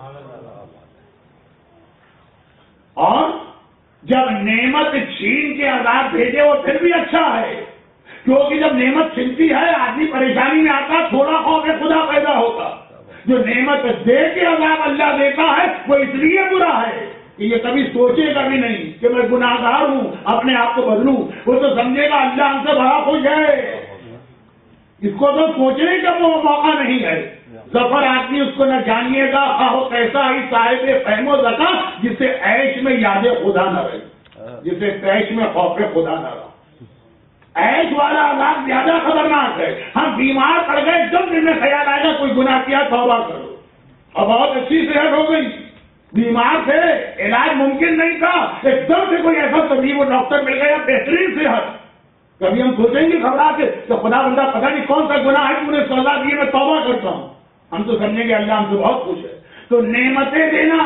Speaker 1: اور جب نعمت چھین کے عذاب بھیجے وہ پھر بھی اچھا ہے، کیونکہ جب نعمت چھنتی ہے آدمی پریشانی میں آتا، تھوڑا خوف خدا پیدا ہوتا. جو نعمت دے کے عذاب اللہ دیتا ہے وہ اس لیے برا ہے کہ یہ کبھی سوچے گا بھی نہیں کہ میں گناہگار ہوں اپنے آپ کو بدلوں. وہ تو سمجھے گا اللہ ہم سے بڑا خوش ہے، اس کو تو سوچنے کا وہ موقع نہیں ہے. ظفر آدمی اس کو نہ جانیے گا خواہ کیسا ہی صاحب فہم و ذکا، جسے عیش میں یاد خدا نہ رہے، جسے عیش میں خوف خدا نہ رہا. عیش والا عذاب زیادہ خطرناک ہے. ہم بیمار پڑ گئے، ایک دم دل میں خیال آئے گا کوئی گناہ کیا توبہ کرو، اور بہت اچھی صحت ہو گئی، بیمار تھے علاج ممکن نہیں تھا، ایک دم سے کوئی ایسا طبیب و ڈاکٹر مل گیا بہترین صحت. کبھی ہم سوچیں گے گھبرا کے تو خدا بندہ پتہ نہیں کون سا گناہ ہے تم نے سزا دی میں توبہ کرتا ہوں. ہم تو سمجھیں گے اللہ ہم سے بہت خوش ہے. تو نعمتیں دینا،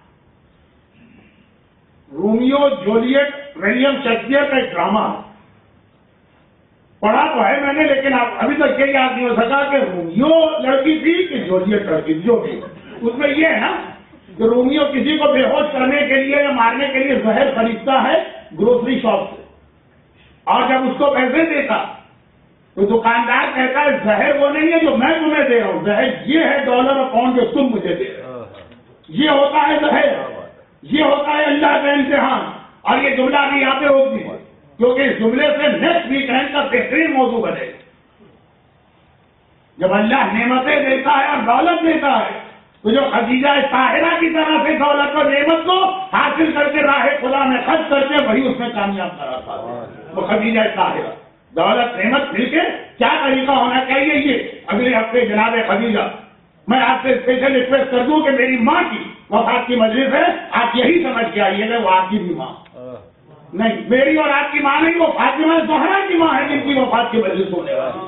Speaker 1: رومیو جولیٹ ولیم شیکسپیئر کا ایک ڈرامہ پڑھا تو ہے میں نے، لیکن ابھی تک یہ یاد نہیں ہو سکا کہ رومیو لڑکی تھی کہ جولیٹ لڑکی تھی. جو بھی اس میں یہ ہے نا کہ رومیوں کسی کو بے ہوش کرنے کے لیے یا مارنے کے لیے زہر خریدتا ہے گروسری شاپ سے، اور جب اس کو پیسے دیتا تو دکاندار کہتا ہے زہر وہ نہیں ہے جو میں تمہیں دے رہا ہوں، زہر یہ ہے ڈالر اور پاؤنڈ جو تم مجھے دے رہے ہو، یہ ہوتا ہے زہر، یہ ہوتا ہے اللہ کا امتحان۔ اور یہ جملہ بھی یہاں پہ ہوتی ہے کیونکہ اس جملے سے نیکسٹ ویکینڈ کا بہترین موضوع بنے گا۔ جب اللہ نعمتیں دیتا ہے اور دولت دیتا ہے تو جو خدیجہ طاہرہ کی طرح سے دولت اور نعمت کو حاصل کر کے راہ خدا میں خرچ کر کے وہی اس میں کامیاب کرا تھا وہ خدیجہ طاہرہ۔ دولت نعمت مل کے کیا طریقہ ہونا چاہیے، یہ اگلے ہفتے جناب خدیجہ میں آپ سے اسپیشل ریکویسٹ کر دوں کہ میری ماں کی وفات کی مجلس ہے، آپ یہی سمجھ کے آئیے گا وہ آپ کی بھی ماں نہیں، میری اور آپ کی ماں نہیں، وہ فاطمہ زہرا کی ماں ہے جن کی وفات کی مجلس ہونے والی۔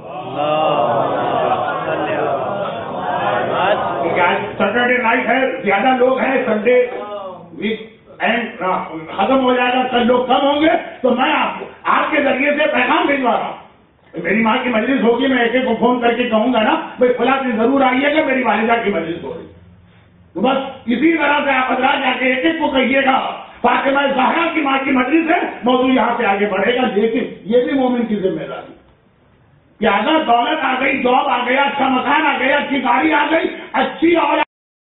Speaker 1: آج سیٹرڈے نائٹ ہے، زیادہ لوگ ہیں، سنڈے ویک اینڈ ختم ہو جائے گا، کل لوگ کم ہوں گے، تو میں آپ کے ذریعے سے پیغام بھیجوا رہا ہوں۔ میری ماں کی مجلس ہوگی، میں ایک ایک کو فون کر کے کہوں گا نا بھائی فلاں دن ضرور آئیے گا، میری والدہ کی مجلس ہو رہی، تو بس اسی طرح سے آپ حضرات جا کے ایک ایک کو کہیے گا فاطمہ زہرا کی ماں کی مجلس ہے، موضوع یہاں سے آگے بڑھے گا۔ لیکن یہ بھی مومن کی ذمہ داری کہ اگر دولت آ گئی، جاب آ گیا، اچھا مکان آ گیا، اچھی گاڑی آ گئی، اچھی اولاد